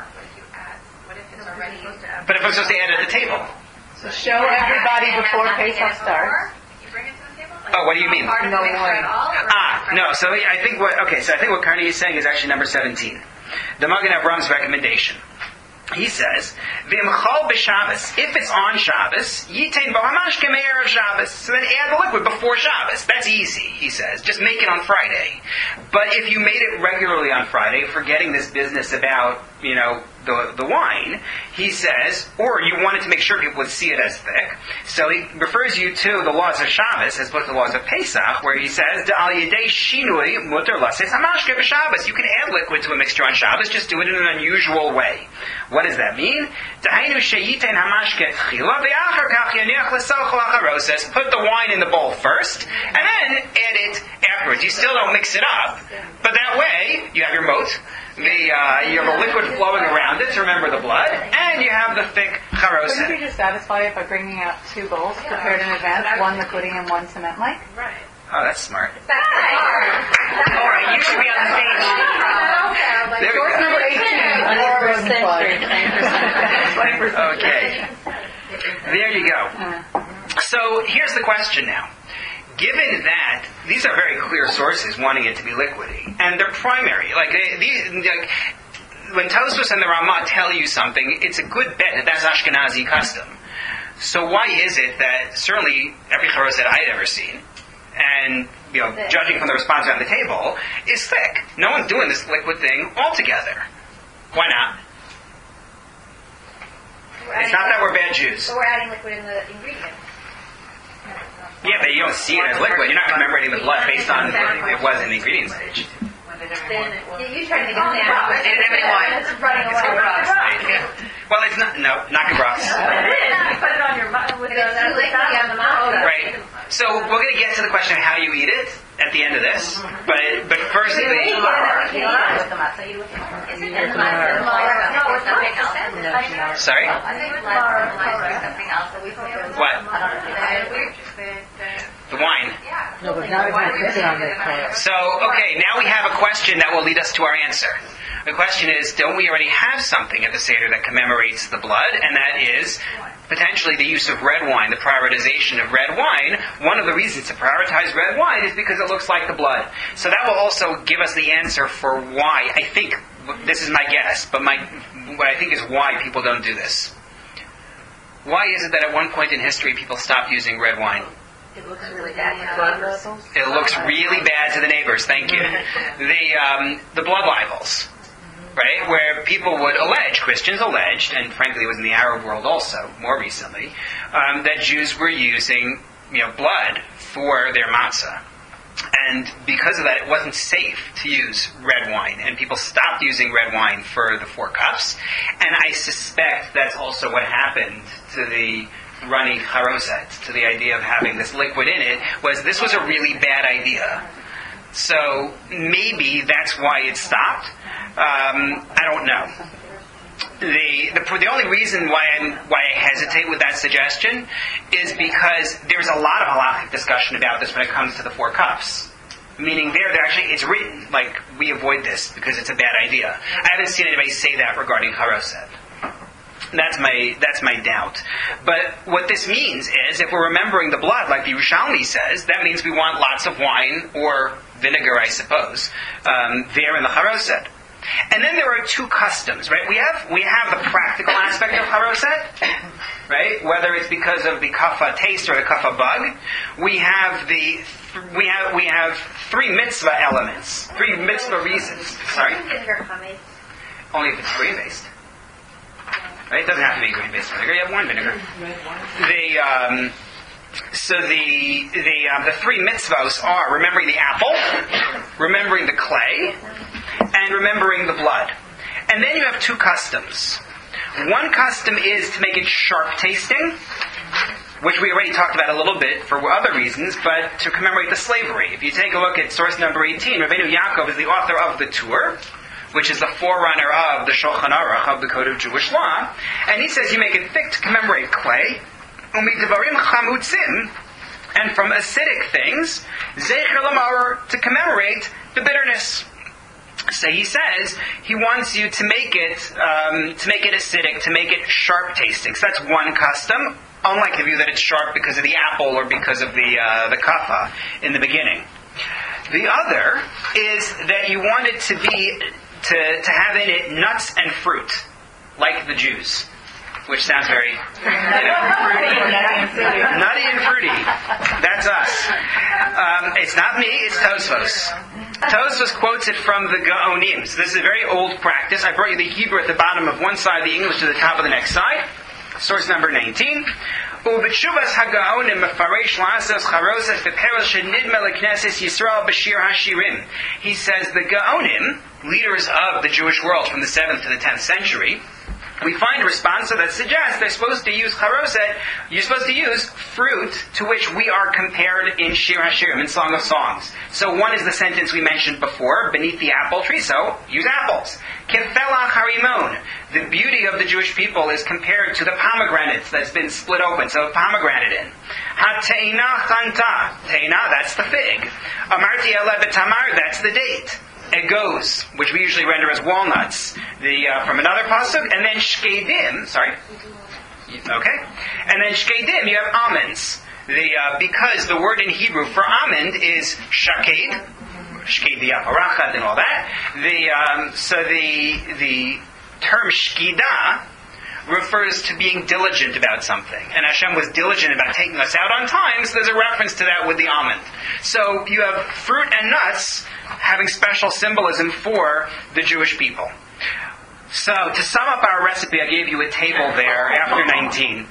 but if I'm supposed to add it at the table? So show everybody before Pesach starts. Oh, what do you mean? No wine. Ah, no. So I think what okay. So I think what Carney is saying is actually number seventeen, the Magen Avram's recommendation. He says, "V'imchol b'Shabbos. If it's on Shabbos, yitain b'hamash k'meir of Shabbos. So then add the liquid before Shabbos. That's easy." He says, "Just make it on Friday." But if you made it regularly on Friday, forgetting this business about you know the the wine, he says, or you wanted to make sure people would see it as thick. So he refers you to the laws of Shabbos as opposed to the laws of Pesach, where he says, "Da'al yedei shinui muter lases hamashke b'Shabbos." You can add liquid to a mixture on Shabbos, just do it in an unusual way. What does that mean? Put the wine in the bowl first, and then add it afterwards. You still don't mix it up, but that way you have your moat, the uh, you have a liquid flowing around it to remember the blood, and you have the thick charoset. Couldn't you just satisfy it by bringing out two bowls prepared in advance, one liquidy and one cement-like? Right. Oh, that's smart. That's right. All right, you should be on the stage. There we Source go. number eighteen, Laura Rosenfeld. Okay. There you go. So here's the question now. Given that these are very clear sources wanting it to be liquidy, and they're primary, like, they, these, like when Tosfos and the Ramah tell you something, it's a good bet that that's Ashkenazi custom. So why is it that certainly every charoset I'd ever seen, and you know, judging from the response around the table, is thick? No one's doing this liquid thing altogether. Why not? It's not that we're bad Jews. So we're adding liquid in the ingredient. Yeah, but you don't see it as liquid. You're not commemorating the blood based on what it was in the ingredient stage. Then you try to make it sound. They didn't have any wine. It's running away. Well, it's not, no, not gebras. Put it on your mouth with the liquid on the mouth. Right. So we're going to get to the question of how you eat it at the end of this. But but first, the, You eat it with the matzah. You eat it with the matzah. Is it in the matzah? No, it's something else. sorry? I think it's something else that we put in. What? I don't know. The wine. No, but now we're going to put it on the plate. So, okay, now we have a question that will lead us to our answer. The question is, don't we already have something at the Seder that commemorates the blood? And that is potentially the use of red wine, the prioritization of red wine. One of the reasons to prioritize red wine is because it looks like the blood. So that will also give us the answer for why, I think, this is my guess, but my what I think is why people don't do this. Why is it that at one point in history people stopped using red wine? It looks really bad to the neighbors. It looks really bad to the neighbors, thank you. The um, the blood libels, right? Where people would allege, Christians alleged, and frankly it was in the Arab world also, more recently, um, that Jews were using you know, blood for their matzah. And because of that, it wasn't safe to use red wine. And people stopped using red wine for the four cups. And I suspect that's also what happened to the runny charoset, to the idea of having this liquid in it, was this was a really bad idea. So maybe that's why it stopped. Um, I don't know. The, the the only reason why I why I hesitate with that suggestion is because there's a lot of halakhic discussion about this when it comes to the four cups. Meaning there, there actually it's written like we avoid this because it's a bad idea. I haven't seen anybody say that regarding charoset. That's my that's my doubt. But what this means is, if we're remembering the blood, like the Yerushalmi says, that means we want lots of wine or vinegar, I suppose, um, there in the charoset. And then there are two customs, right? We have we have the practical aspect of charoset, right? Whether it's because of the kafa taste or the kafa bug, we have the we have we have three mitzvah elements, three mitzvah reasons. Sorry, only if it's green based. Right? It doesn't have to be green based vinegar. You have wine vinegar. The um, so the the um, the three mitzvahs are remembering the apple, remembering the clay, and remembering the blood. And then you have two customs. One custom is to make it sharp tasting, which we already talked about a little bit for other reasons, but to commemorate the slavery. If you take a look at source number eighteen, Rabbeinu Yaakov is the author of the Tur, which is the forerunner of the Shulchan Aruch, of the Code of Jewish Law. And he says you make it thick to commemorate clay, u'midevarim chamutzim, and from acidic things, zecher lamar, to commemorate the bitterness. So he says he wants you to make it um, to make it acidic, to make it sharp tasting. So that's one custom, unlike the view that it's sharp because of the apple or because of the uh, the kafa in the beginning. The other is that you want it to be to to have in it nuts and fruit, like the Jews, which sounds very you know, fruity, nutty and fruity. That's us. Um, it's not me. It's Tosfos. Tosfos quotes it from the Gaonim. So this is a very old practice. I brought you the Hebrew at the bottom of one side, the English to the top of the next side. Source number nineteen. Ubetshuvas hagaonim mefaresh la'asas charosas beperel shenidme lekneses Yisrael b'shir hashirim. He says the Gaonim, leaders of the Jewish world from the seventh to the tenth century, we find a responsa that suggests they're supposed to use charoset, you're supposed to use fruit to which we are compared in Shir HaShirim, in Song of Songs. So one is the sentence we mentioned before, beneath the apple tree, so use apples. Kefelach harimon, the beauty of the Jewish people is compared to the pomegranate that's been split open, so pomegranate in. Ha-te'ina chanta, te'ina, that's the fig. Amarti ele betamar, that's the date. Egos, which we usually render as walnuts, the uh, from another pasuk, and then shkedim. Sorry, okay, and then shkedim. You have almonds. The uh, because the word in Hebrew for almond is shaked, shked the aparachat and all that. The um, so the the term shkida refers to being diligent about something. And Hashem was diligent about taking us out on time, so there's a reference to that with the almond. So you have fruit and nuts having special symbolism for the Jewish people. So to sum up our recipe, I gave you a table there after nineteen.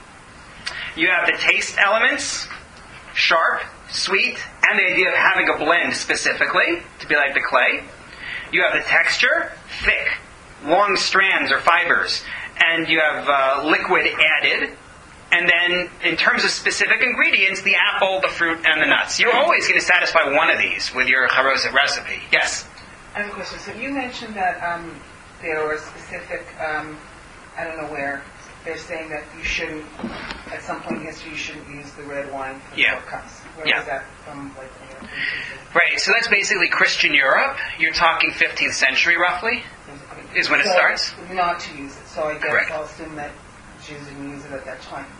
You have the taste elements, sharp, sweet, and the idea of having a blend specifically, to be like the clay. You have the texture, thick, long strands or fibers, and you have uh, liquid added. And then, in terms of specific ingredients, the apple, the fruit, and the nuts. You're always going to satisfy one of these with your charoset recipe. Yes? I have a question. So you mentioned that um, there were specific, um, I don't know where, they're saying that you shouldn't, at some point in history, you shouldn't use the red wine for Yeah. four cups. Where Yeah. was that from? Like, you know, Right, so that's basically Christian Europe. You're talking fifteenth century, roughly, is when it so, starts. Not to use it. So I guess Correct. I'll assume that Jews didn't use it at that time.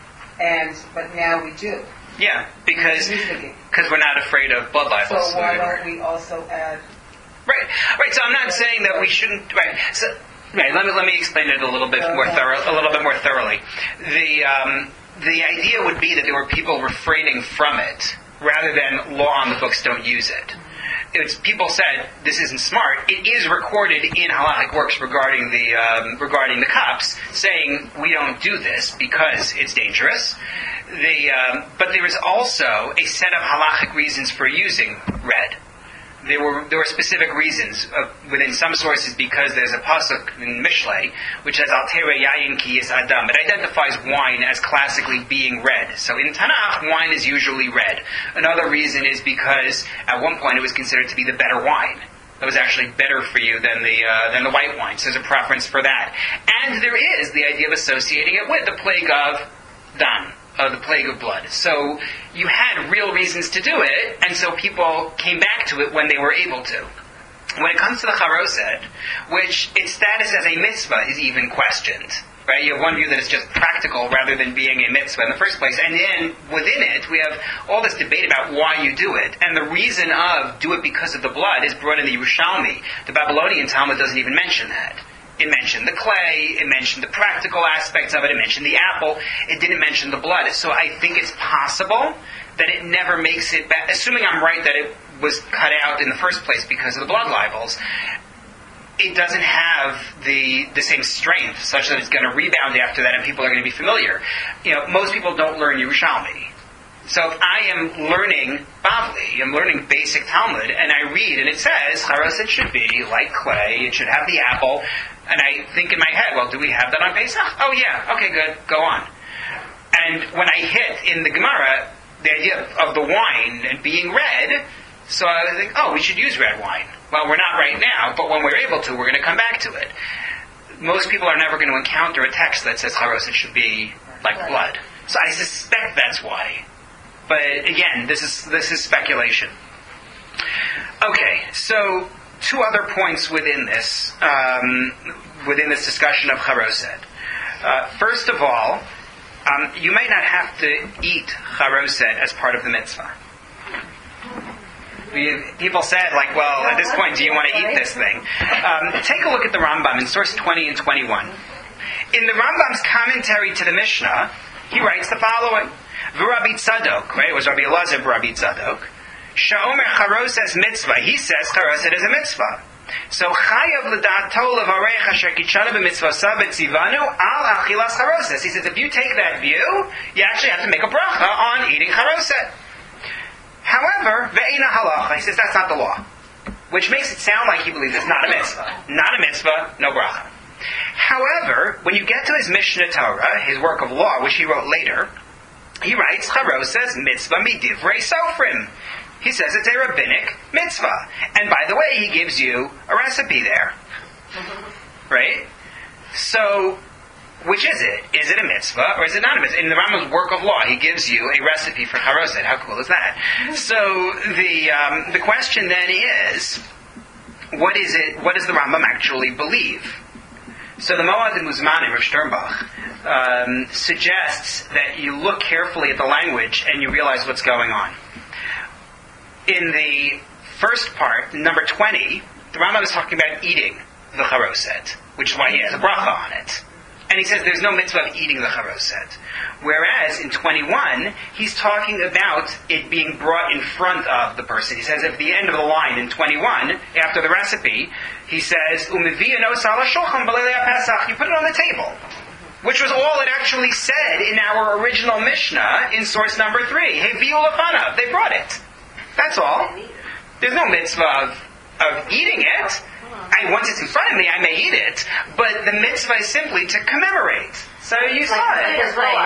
And, but now we do. Yeah, because Usually. because we're not afraid of blood libels. So why don't we also add... Right, right. So I'm not saying that we shouldn't. Right. So, right. Let me let me explain it a little bit more thorough, a little bit more thoroughly. The um, the idea would be that there were people refraining from it, rather than law on the books don't use it. It's, people said this isn't smart. It is recorded in halachic works regarding the um, regarding the cups, saying we don't do this because it's dangerous. The um, but there is also a set of halachic reasons for using red. There were there were specific reasons uh, within some sources, because there's a pasuk in Mishlei which says Al Tere Yayin Ki Yis Adam. It identifies wine as classically being red. So in Tanakh, wine is usually red. Another reason is because at one point it was considered to be the better wine. It was actually better for you than the uh, than the white wine. So there's a preference for that. And there is the idea of associating it with the plague of Dan. Of the plague of blood. So you had real reasons to do it, and so people came back to it when they were able to. When it comes to the charoset, which its status as a mitzvah is even questioned, right? You have one view that it's just practical rather than being a mitzvah in the first place, and then within it we have all this debate about why you do it, and the reason of do it because of the blood is brought in the Yerushalmi. The Babylonian Talmud doesn't even mention that. It mentioned the clay, it mentioned the practical aspects of it, it mentioned the apple, it didn't mention the blood. So I think it's possible that it never makes it back, assuming I'm right that it was cut out in the first place because of the blood libels, it doesn't have the the same strength such that it's going to rebound after that and people are going to be familiar. You know, most people don't learn Yerushalmi. So if I am learning Bavli, I'm learning basic Talmud, and I read, and it says, charoset should be like clay, it should have the apple, and I think in my head, well, do we have that on Pesach? Oh yeah, okay, good, go on. And when I hit in the Gemara, the idea of the wine and being red, so I think, oh, we should use red wine. Well, we're not right now, but when we're able to, we're going to come back to it. Most people are never going to encounter a text that says charoset should be like blood. So I suspect that's why. But again, this is this is speculation. Okay, so two other points within this um, within this discussion of charoset. Uh, first of all, um, you might not have to eat charoset as part of the mitzvah. We, people said, like, well, at this point, do you want to eat this thing? Um, take a look at the Rambam in source twenty and twenty-one. In the Rambam's commentary to the Mishnah, he writes the following. V'Rabbi Tzadok, right? It was Rabbi Elazar Rabbi Tzadok. Sha'omer charoset mitzvah. He says charoset is a mitzvah. So chayav l'dato levarech asher kitshana b'mitzvasa b'tzivanu al achilas charoset. He says if you take that view, you actually have to make a bracha on eating charoset. However, ve'ena halacha. He says that's not the law, which makes it sound like he believes it's not a mitzvah. Not a mitzvah, no bracha. However, when you get to his Mishnah Torah, his work of law, which he wrote later, he writes, charoset mitzvah midivrei sofrim. He says it's a rabbinic mitzvah. And by the way, he gives you a recipe there. Right? So, which is it? Is it a mitzvah or is it not a mitzvah? In the Rambam's work of law, he gives you a recipe for charoset. How cool is that? So, the um, the question then is, what is it? What does the Rambam actually believe? So the Moad Muzmani, Rav Sternbach, um, suggests that you look carefully at the language and you realize what's going on. In the first part, number twenty, the Rambam is talking about eating the charoset, which is why he has a bracha on it. And he says there's no mitzvah of eating the charoset. Whereas in twenty-one, he's talking about it being brought in front of the person. He says at the end of the line in twenty-one, after the recipe, he says, "Umevi no sala shulchan b'leilei Pesach." You put it on the table, which was all it actually said in our original Mishnah in source number three. Heviu lefanav. They brought it. That's all. There's no mitzvah of, of eating it. I, once it's in front of me, I may eat it, but the mitzvah is simply to commemorate. So you saw it.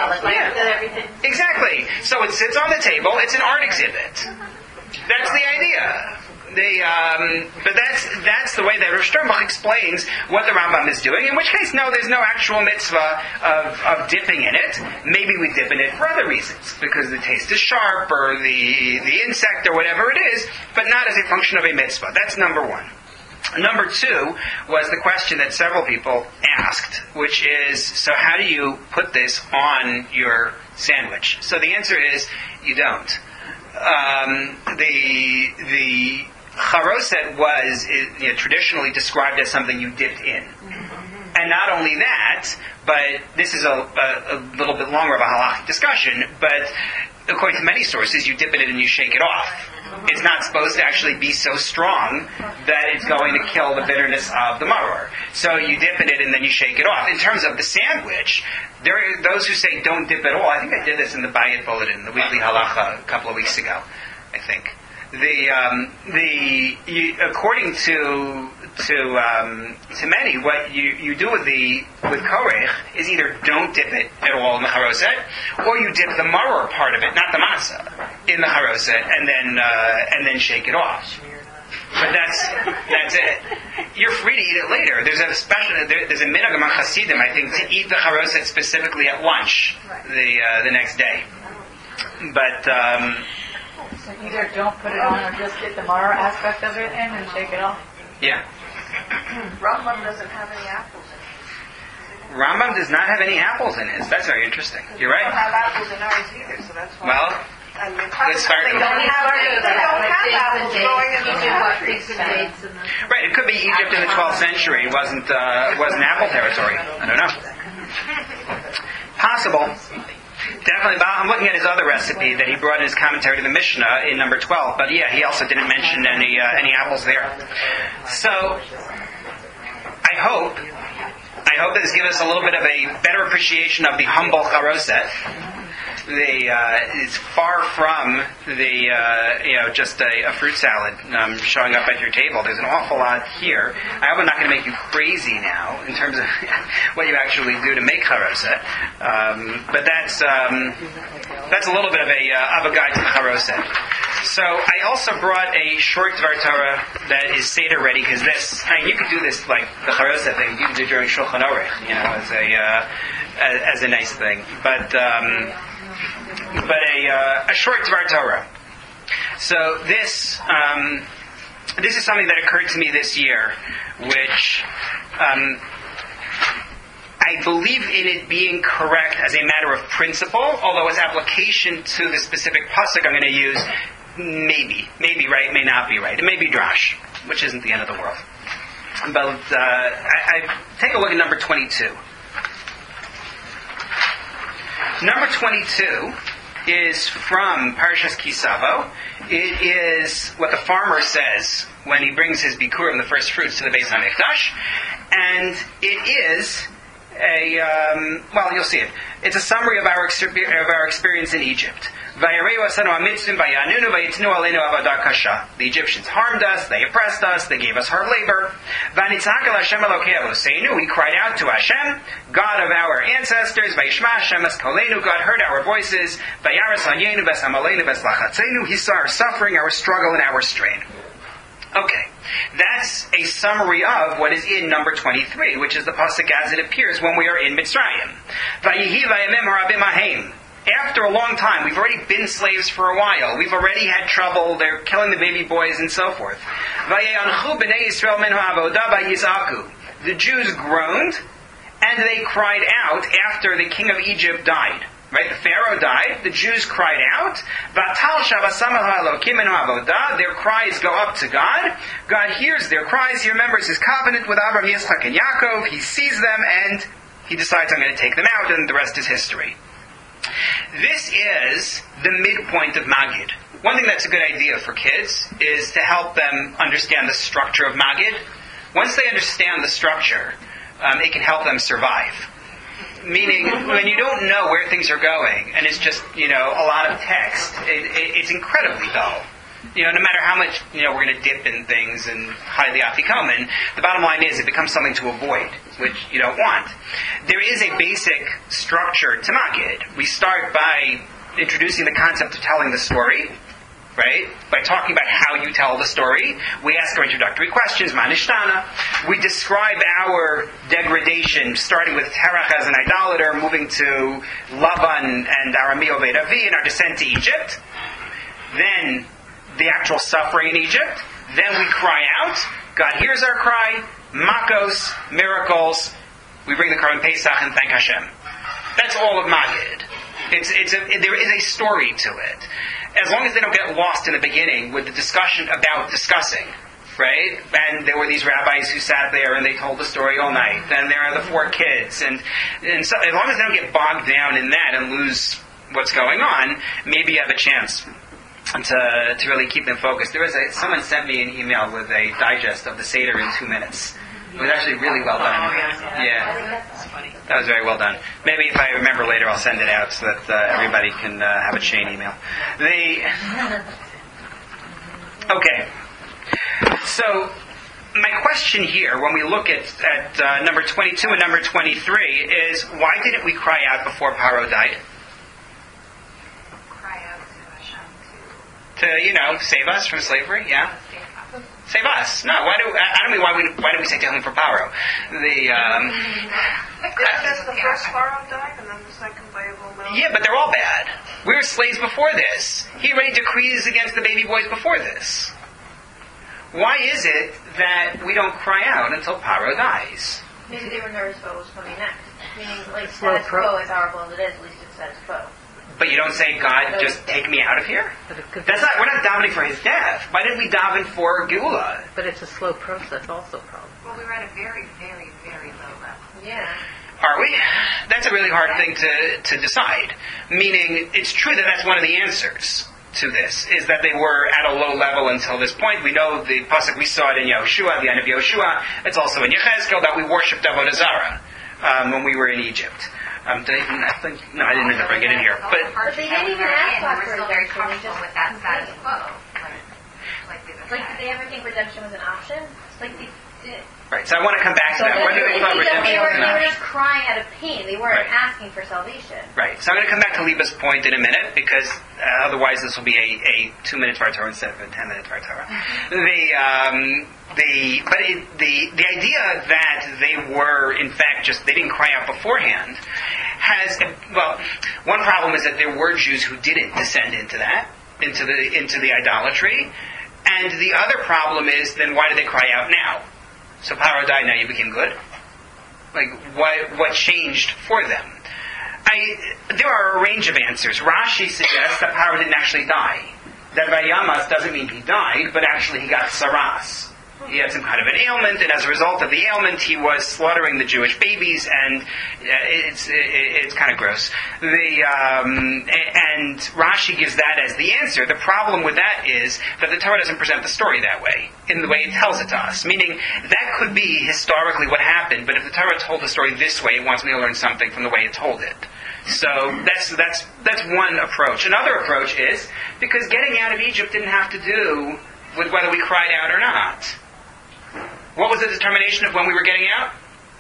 Yeah. Exactly. So it sits on the table. It's an art exhibit. That's the idea. They, um, but that's that's the way that Rosh Sternbach explains what the Rambam is doing. In which case, no, there's no actual mitzvah of, of dipping in it. Maybe we dip in it for other reasons, because the taste is sharp or the the insect or whatever it is, but not as a function of a mitzvah. That's number one. Number two was the question that several people asked, which is, so how do you put this on your sandwich? So the answer is, you don't. Um, the the charoset was you know, traditionally described as something you dipped in. And not only that, but this is a, a, a little bit longer of a halachic discussion, but according to many sources, you dip in it and you shake it off. It's not supposed to actually be so strong that it's going to kill the bitterness of the maror. So you dip in it and then you shake it off. In terms of the sandwich, there are those who say don't dip at all. I think I did this in the Bayit Bulletin, the weekly halacha, a couple of weeks ago, I think. The um, the you, according to to um, to many, what you, you do with the with korech is either don't dip it at all in the haroset, or you dip the maror part of it, not the matzah, in the haroset, and then uh, and then shake it off. But that's that's it. You're free to eat it later. There's a special there, there's a minhag among Hasidim, I think, to eat the haroset specifically at lunch the uh, the next day. But um, so either don't put it on or just get the maror aspect of it in and shake it off. Yeah. Rambam doesn't have any apples in it. Rambam does not have any apples in his. That's very interesting. You're right. They don't have apples in ours either, so that's why. Well, I mean, let's start. They don't have, they don't have apples growing in the country. Right. It could be Egypt in the twelfth century. It wasn't uh, wasn't apple territory. I don't know. Possible. Definitely. But I'm looking at his other recipe that he brought in his commentary to the Mishnah in number twelve. But yeah, he also didn't mention any uh, any apples there. So I hope I hope that this gives us a little bit of a better appreciation of the humble charoset. The uh, is far from the uh, you know just a, a fruit salad um, showing up at your table. There's an awful lot here. I hope I'm not going to make you crazy now in terms of what you actually do to make charoset. Um, but that's um, that's a little bit of a uh, of a guide to the charoset. So I also brought a short Dvar Torah that is Seder ready, because this I mean, you could do this like the charoset thing. You can do during Shulchan Aruch, you know, as a uh, as, as a nice thing. But um, but a, uh, a short Dvar Torah. So this um, this is something that occurred to me this year, which um, I believe in it being correct as a matter of principle, although its application to the specific pasuk I'm going to use, maybe, maybe right, may not be right. It may be drash, which isn't the end of the world. But uh, I, I take a look at number twenty-two. Number twenty-two is from Parshas Kisavo. It is what the farmer says when he brings his bikurim, the first fruits, to the Beis HaMikdash, and it is a um, well, you'll see it. It's a summary of our of our experience in Egypt. The Egyptians harmed us, they oppressed us, they gave us hard labor. We cried out to Hashem, God of our ancestors. God heard our voices. He saw our suffering, our struggle, and our strain. Okay, that's a summary of what is in number twenty-three, which is the pasuk as it appears when we are in Mitzrayim. After a long time, we've already been slaves for a while. We've already had trouble. They're killing the baby boys and so forth. The Jews groaned, and they cried out after the king of Egypt died. Right, the Pharaoh died. The Jews cried out. Their cries go up to God. God hears their cries. He remembers His covenant with Abraham, Yitzchak, and Yaakov. He sees them and He decides, I'm going to take them out, and the rest is history. This is the midpoint of Magid. One thing that's a good idea for kids is to help them understand the structure of Magid. Once they understand the structure, um, it can help them survive. Meaning, when you don't know where things are going, and it's just, you know, a lot of text, it, it, it's incredibly dull. You know, no matter how much, you know, we're going to dip in things and hide the afikomen, the bottom line is it becomes something to avoid, which you don't want. There is a basic structure to Magid. We start by introducing the concept of telling the story, right? By talking about how you tell the story. We ask our introductory questions, Manishtana. We describe our degradation, starting with Terach as an idolater, moving to Lavan and Aramio Vedavi and our descent to Egypt. Then the actual suffering in Egypt. Then we cry out. God hears our cry. Makos, miracles. We bring the Karban Pesach and thank Hashem. That's all of Magid. It's, it's a, there is a story to it. As long as they don't get lost in the beginning with the discussion about discussing, right? And there were these rabbis who sat there and they told the story all night. And there are the four kids. And, and so as long as they don't get bogged down in that and lose what's going on, maybe you have a chance to to really keep them focused. There was a, someone sent me an email with a digest of the Seder in two minutes. It was actually really well done. Yeah, that was very well done. Maybe if I remember later, I'll send it out so that uh, everybody can uh, have a chain email. The okay. So my question here, when we look at at uh, number twenty-two and number twenty-three, is why didn't we cry out before Paro died? To, you know, save us from slavery, yeah? Save us. No, why do I don't mean why we why do we say to him for Paro? The um That's the first Pharaoh died, and then the second by a woman. yeah, but they're all bad. We were slaves before this. He already decrees against the baby boys before this. Why is it that we don't cry out until Paro dies? Maybe they were nervous about what was coming next. Meaning, like, Slow status pro- quo, as horrible as it is, at least it's status quo. But you don't say, God, just take me out of here? But it could That's be- not. We're not davening for his death. Why didn't we daven for Geula? But it's a slow process also, probably. Well, we were at a very, very, very low level. Yeah. Are we? That's a really hard thing to, to decide. Meaning, it's true that that's one of the answers to this, is that they were at a low level until this point. We know the pasuk, we saw it in Yehoshua, the end of Yehoshua. It's also in Yechezkel that we worshipped Avodah Zarah um, when we were in Egypt. Um, did I, even, I think, no, I didn't end up bringing it in here. But, But they didn't even ask God for We're still very redemption. They comfortable just with that status complained. quo. Like, like they Like, did they ever think redemption was an option? Like, they did. right, so I want to come back to that. Whether they thought They redemption were, was an they were option. just crying out of pain. They weren't Right. asking for salvation. Right, so I'm going to come back to Liba's point in a minute, because uh, otherwise this will be a, a two-minute Dvar Torah instead of a ten-minute Dvar Torah. The, um, the, but it, the, the idea that they were, in fact, just, they didn't cry out beforehand, has, well, one problem is that there were Jews who didn't descend into that, into the, into the idolatry, and the other problem is, then why did they cry out now? So Paro died, now you became good? Like, what, what changed for them? I, there are a range of answers. Rashi suggests that Paro didn't actually die. That Vayamas doesn't mean he died, but actually he got saras. He had some kind of an ailment, and as a result of the ailment, he was slaughtering the Jewish babies, and it's it, it's kind of gross. The um, and Rashi gives that as the answer. The problem with that is that the Torah doesn't present the story that way, in the way it tells it to us. Meaning, that could be historically what happened, but if the Torah told the story this way, it wants me to learn something from the way it told it. So that's that's that's one approach. Another approach is because getting out of Egypt didn't have to do with whether we cried out or not. What was the determination of when we were getting out?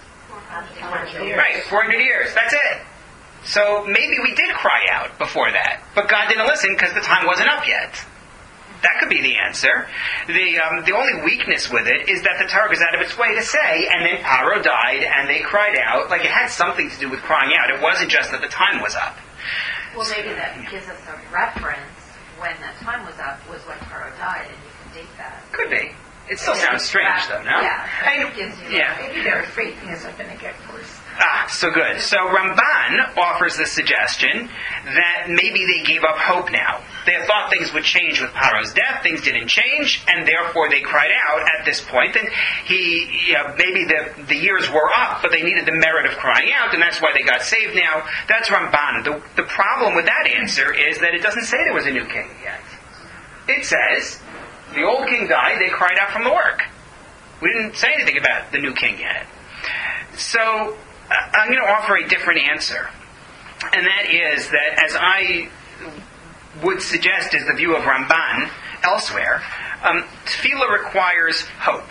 Right, four hundred years. That's it. So maybe we did cry out before that, but God didn't listen because the time wasn't up yet. That could be the answer. The um, the only weakness with it is that the Torah goes out of its way to say, and then Paro died, and they cried out. Like it had something to do with crying out. It wasn't just that the time was up. Well, maybe that gives us a reference when that time was up was when Paro died, and you can date that. Could be. It still sounds strange, though, no? Yeah. I, It gives you yeah. maybe They're afraid things are going to get worse. Ah, so good. So Ramban offers the suggestion that maybe they gave up hope now. They had thought things would change with Paro's death. Things didn't change, and therefore they cried out at this point. And he, you know, maybe the, the years were up, but they needed the merit of crying out, and that's why they got saved now. That's Ramban. The, the problem with that answer is that it doesn't say there was a new king yet. It says, the old king died, they cried out from the work. We didn't say anything about the new king yet. So, uh, I'm going to offer a different answer. And that is that, as I would suggest is the view of Ramban elsewhere, um, tefillah requires hope.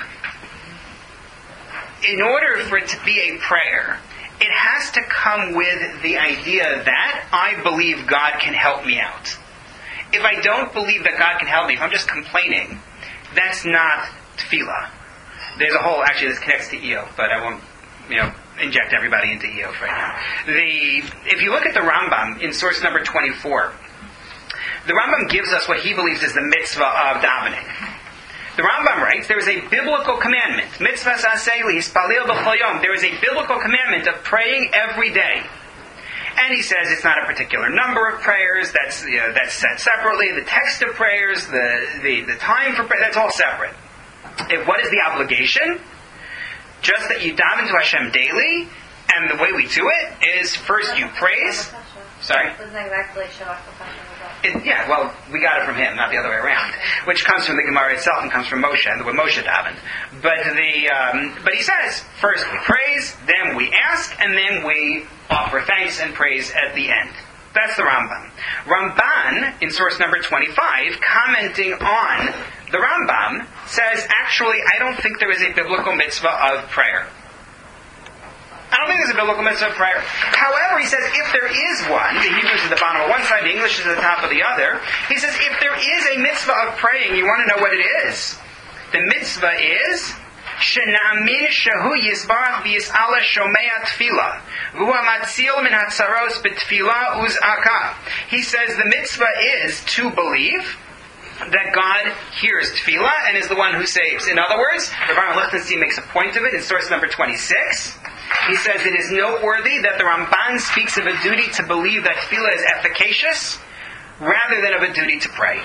In order for it to be a prayer, it has to come with the idea that I believe God can help me out. If I don't believe that God can help me, if I'm just complaining, that's not tefillah. There's a whole, actually this connects to Eov, but I won't, you know, inject everybody into Eov right now. The, if you look at the Rambam in source number twenty-four, the Rambam gives us what he believes is the mitzvah of davening. The Rambam writes, there is a biblical commandment, mitzvah saseh lihispalil b'chol yom. There is a biblical commandment of praying every day. And he says it's not a particular number of prayers, that's, you know, that's set separately. The text of prayers, the, the, the time for prayer, that's all separate. If, what is the obligation? Just that you daven to Hashem daily, and the way we do it is first you praise. Sorry? Wasn't that exactly Shabbat It, yeah, well, we got it from him, not the other way around, which comes from the Gemara itself and comes from Moshe, and the way Moshe davened. But the um, but he says first we praise, then we ask, and then we offer thanks and praise at the end. That's the Rambam. Ramban, in source number twenty-five, commenting on the Rambam, says, actually, I don't think there is a biblical mitzvah of prayer. I don't think there's a biblical mitzvah of prayer. However, he says, if there is one, the Hebrew is at the bottom of one side, the English is at the top of the other, he says, if there is a mitzvah of praying, you want to know what it is. The mitzvah is, Shenamin shehu yisbarach v'yis'ala shomea tefillah, v'hu hamatzil min hatzaros b'tefillah uz'aka. He says the mitzvah is to believe that God hears tefillah and is the one who saves. In other words, Rav Lichtenstein makes a point of it in source number twenty-six. He says it is noteworthy that the Ramban speaks of a duty to believe that tefillah is efficacious rather than of a duty to pray.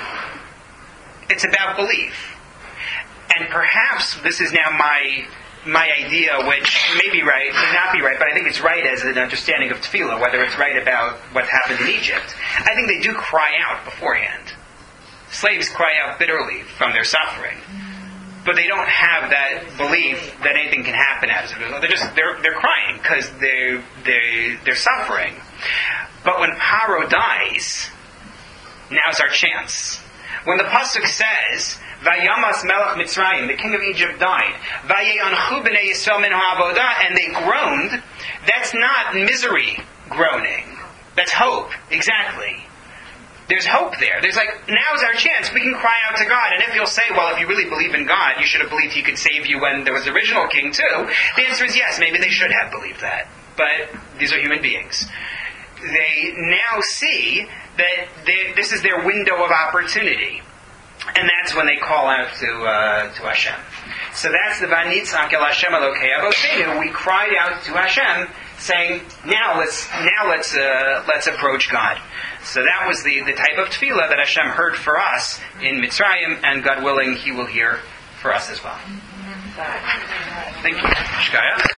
It's about belief. And perhaps this is now my my idea, which may be right, may not be right, but I think it's right as an understanding of tefillah, whether it's right about what happened in Egypt. I think they do cry out beforehand. Slaves cry out bitterly from their suffering. But they don't have that belief that anything can happen as a result. They're just they're they're crying because they they they're suffering. But when Paro dies, now's our chance. When the pasuk says, "Vayamas Melech Mitzrayim," the king of Egypt died. "Vayeanchu b'nei Yisrael min ha'avodah," and they groaned. That's not misery groaning. That's hope. Exactly. There's hope there. There's like, now's our chance. We can cry out to God. And if you'll say, well, if you really believe in God, you should have believed He could save you when there was the original king too. The answer is yes, maybe they should have believed that. But these are human beings. They now see that they, this is their window of opportunity. And that's when they call out to uh, to Hashem. So that's the Vanitzak el Hashem Elokei Avoteinu. We cried out to Hashem, saying, "Now let's now let's uh, let's approach God." So that was the, the type of tefillah that Hashem heard for us in Mitzrayim, and God willing, He will hear for us as well. Thank you. Shkaya.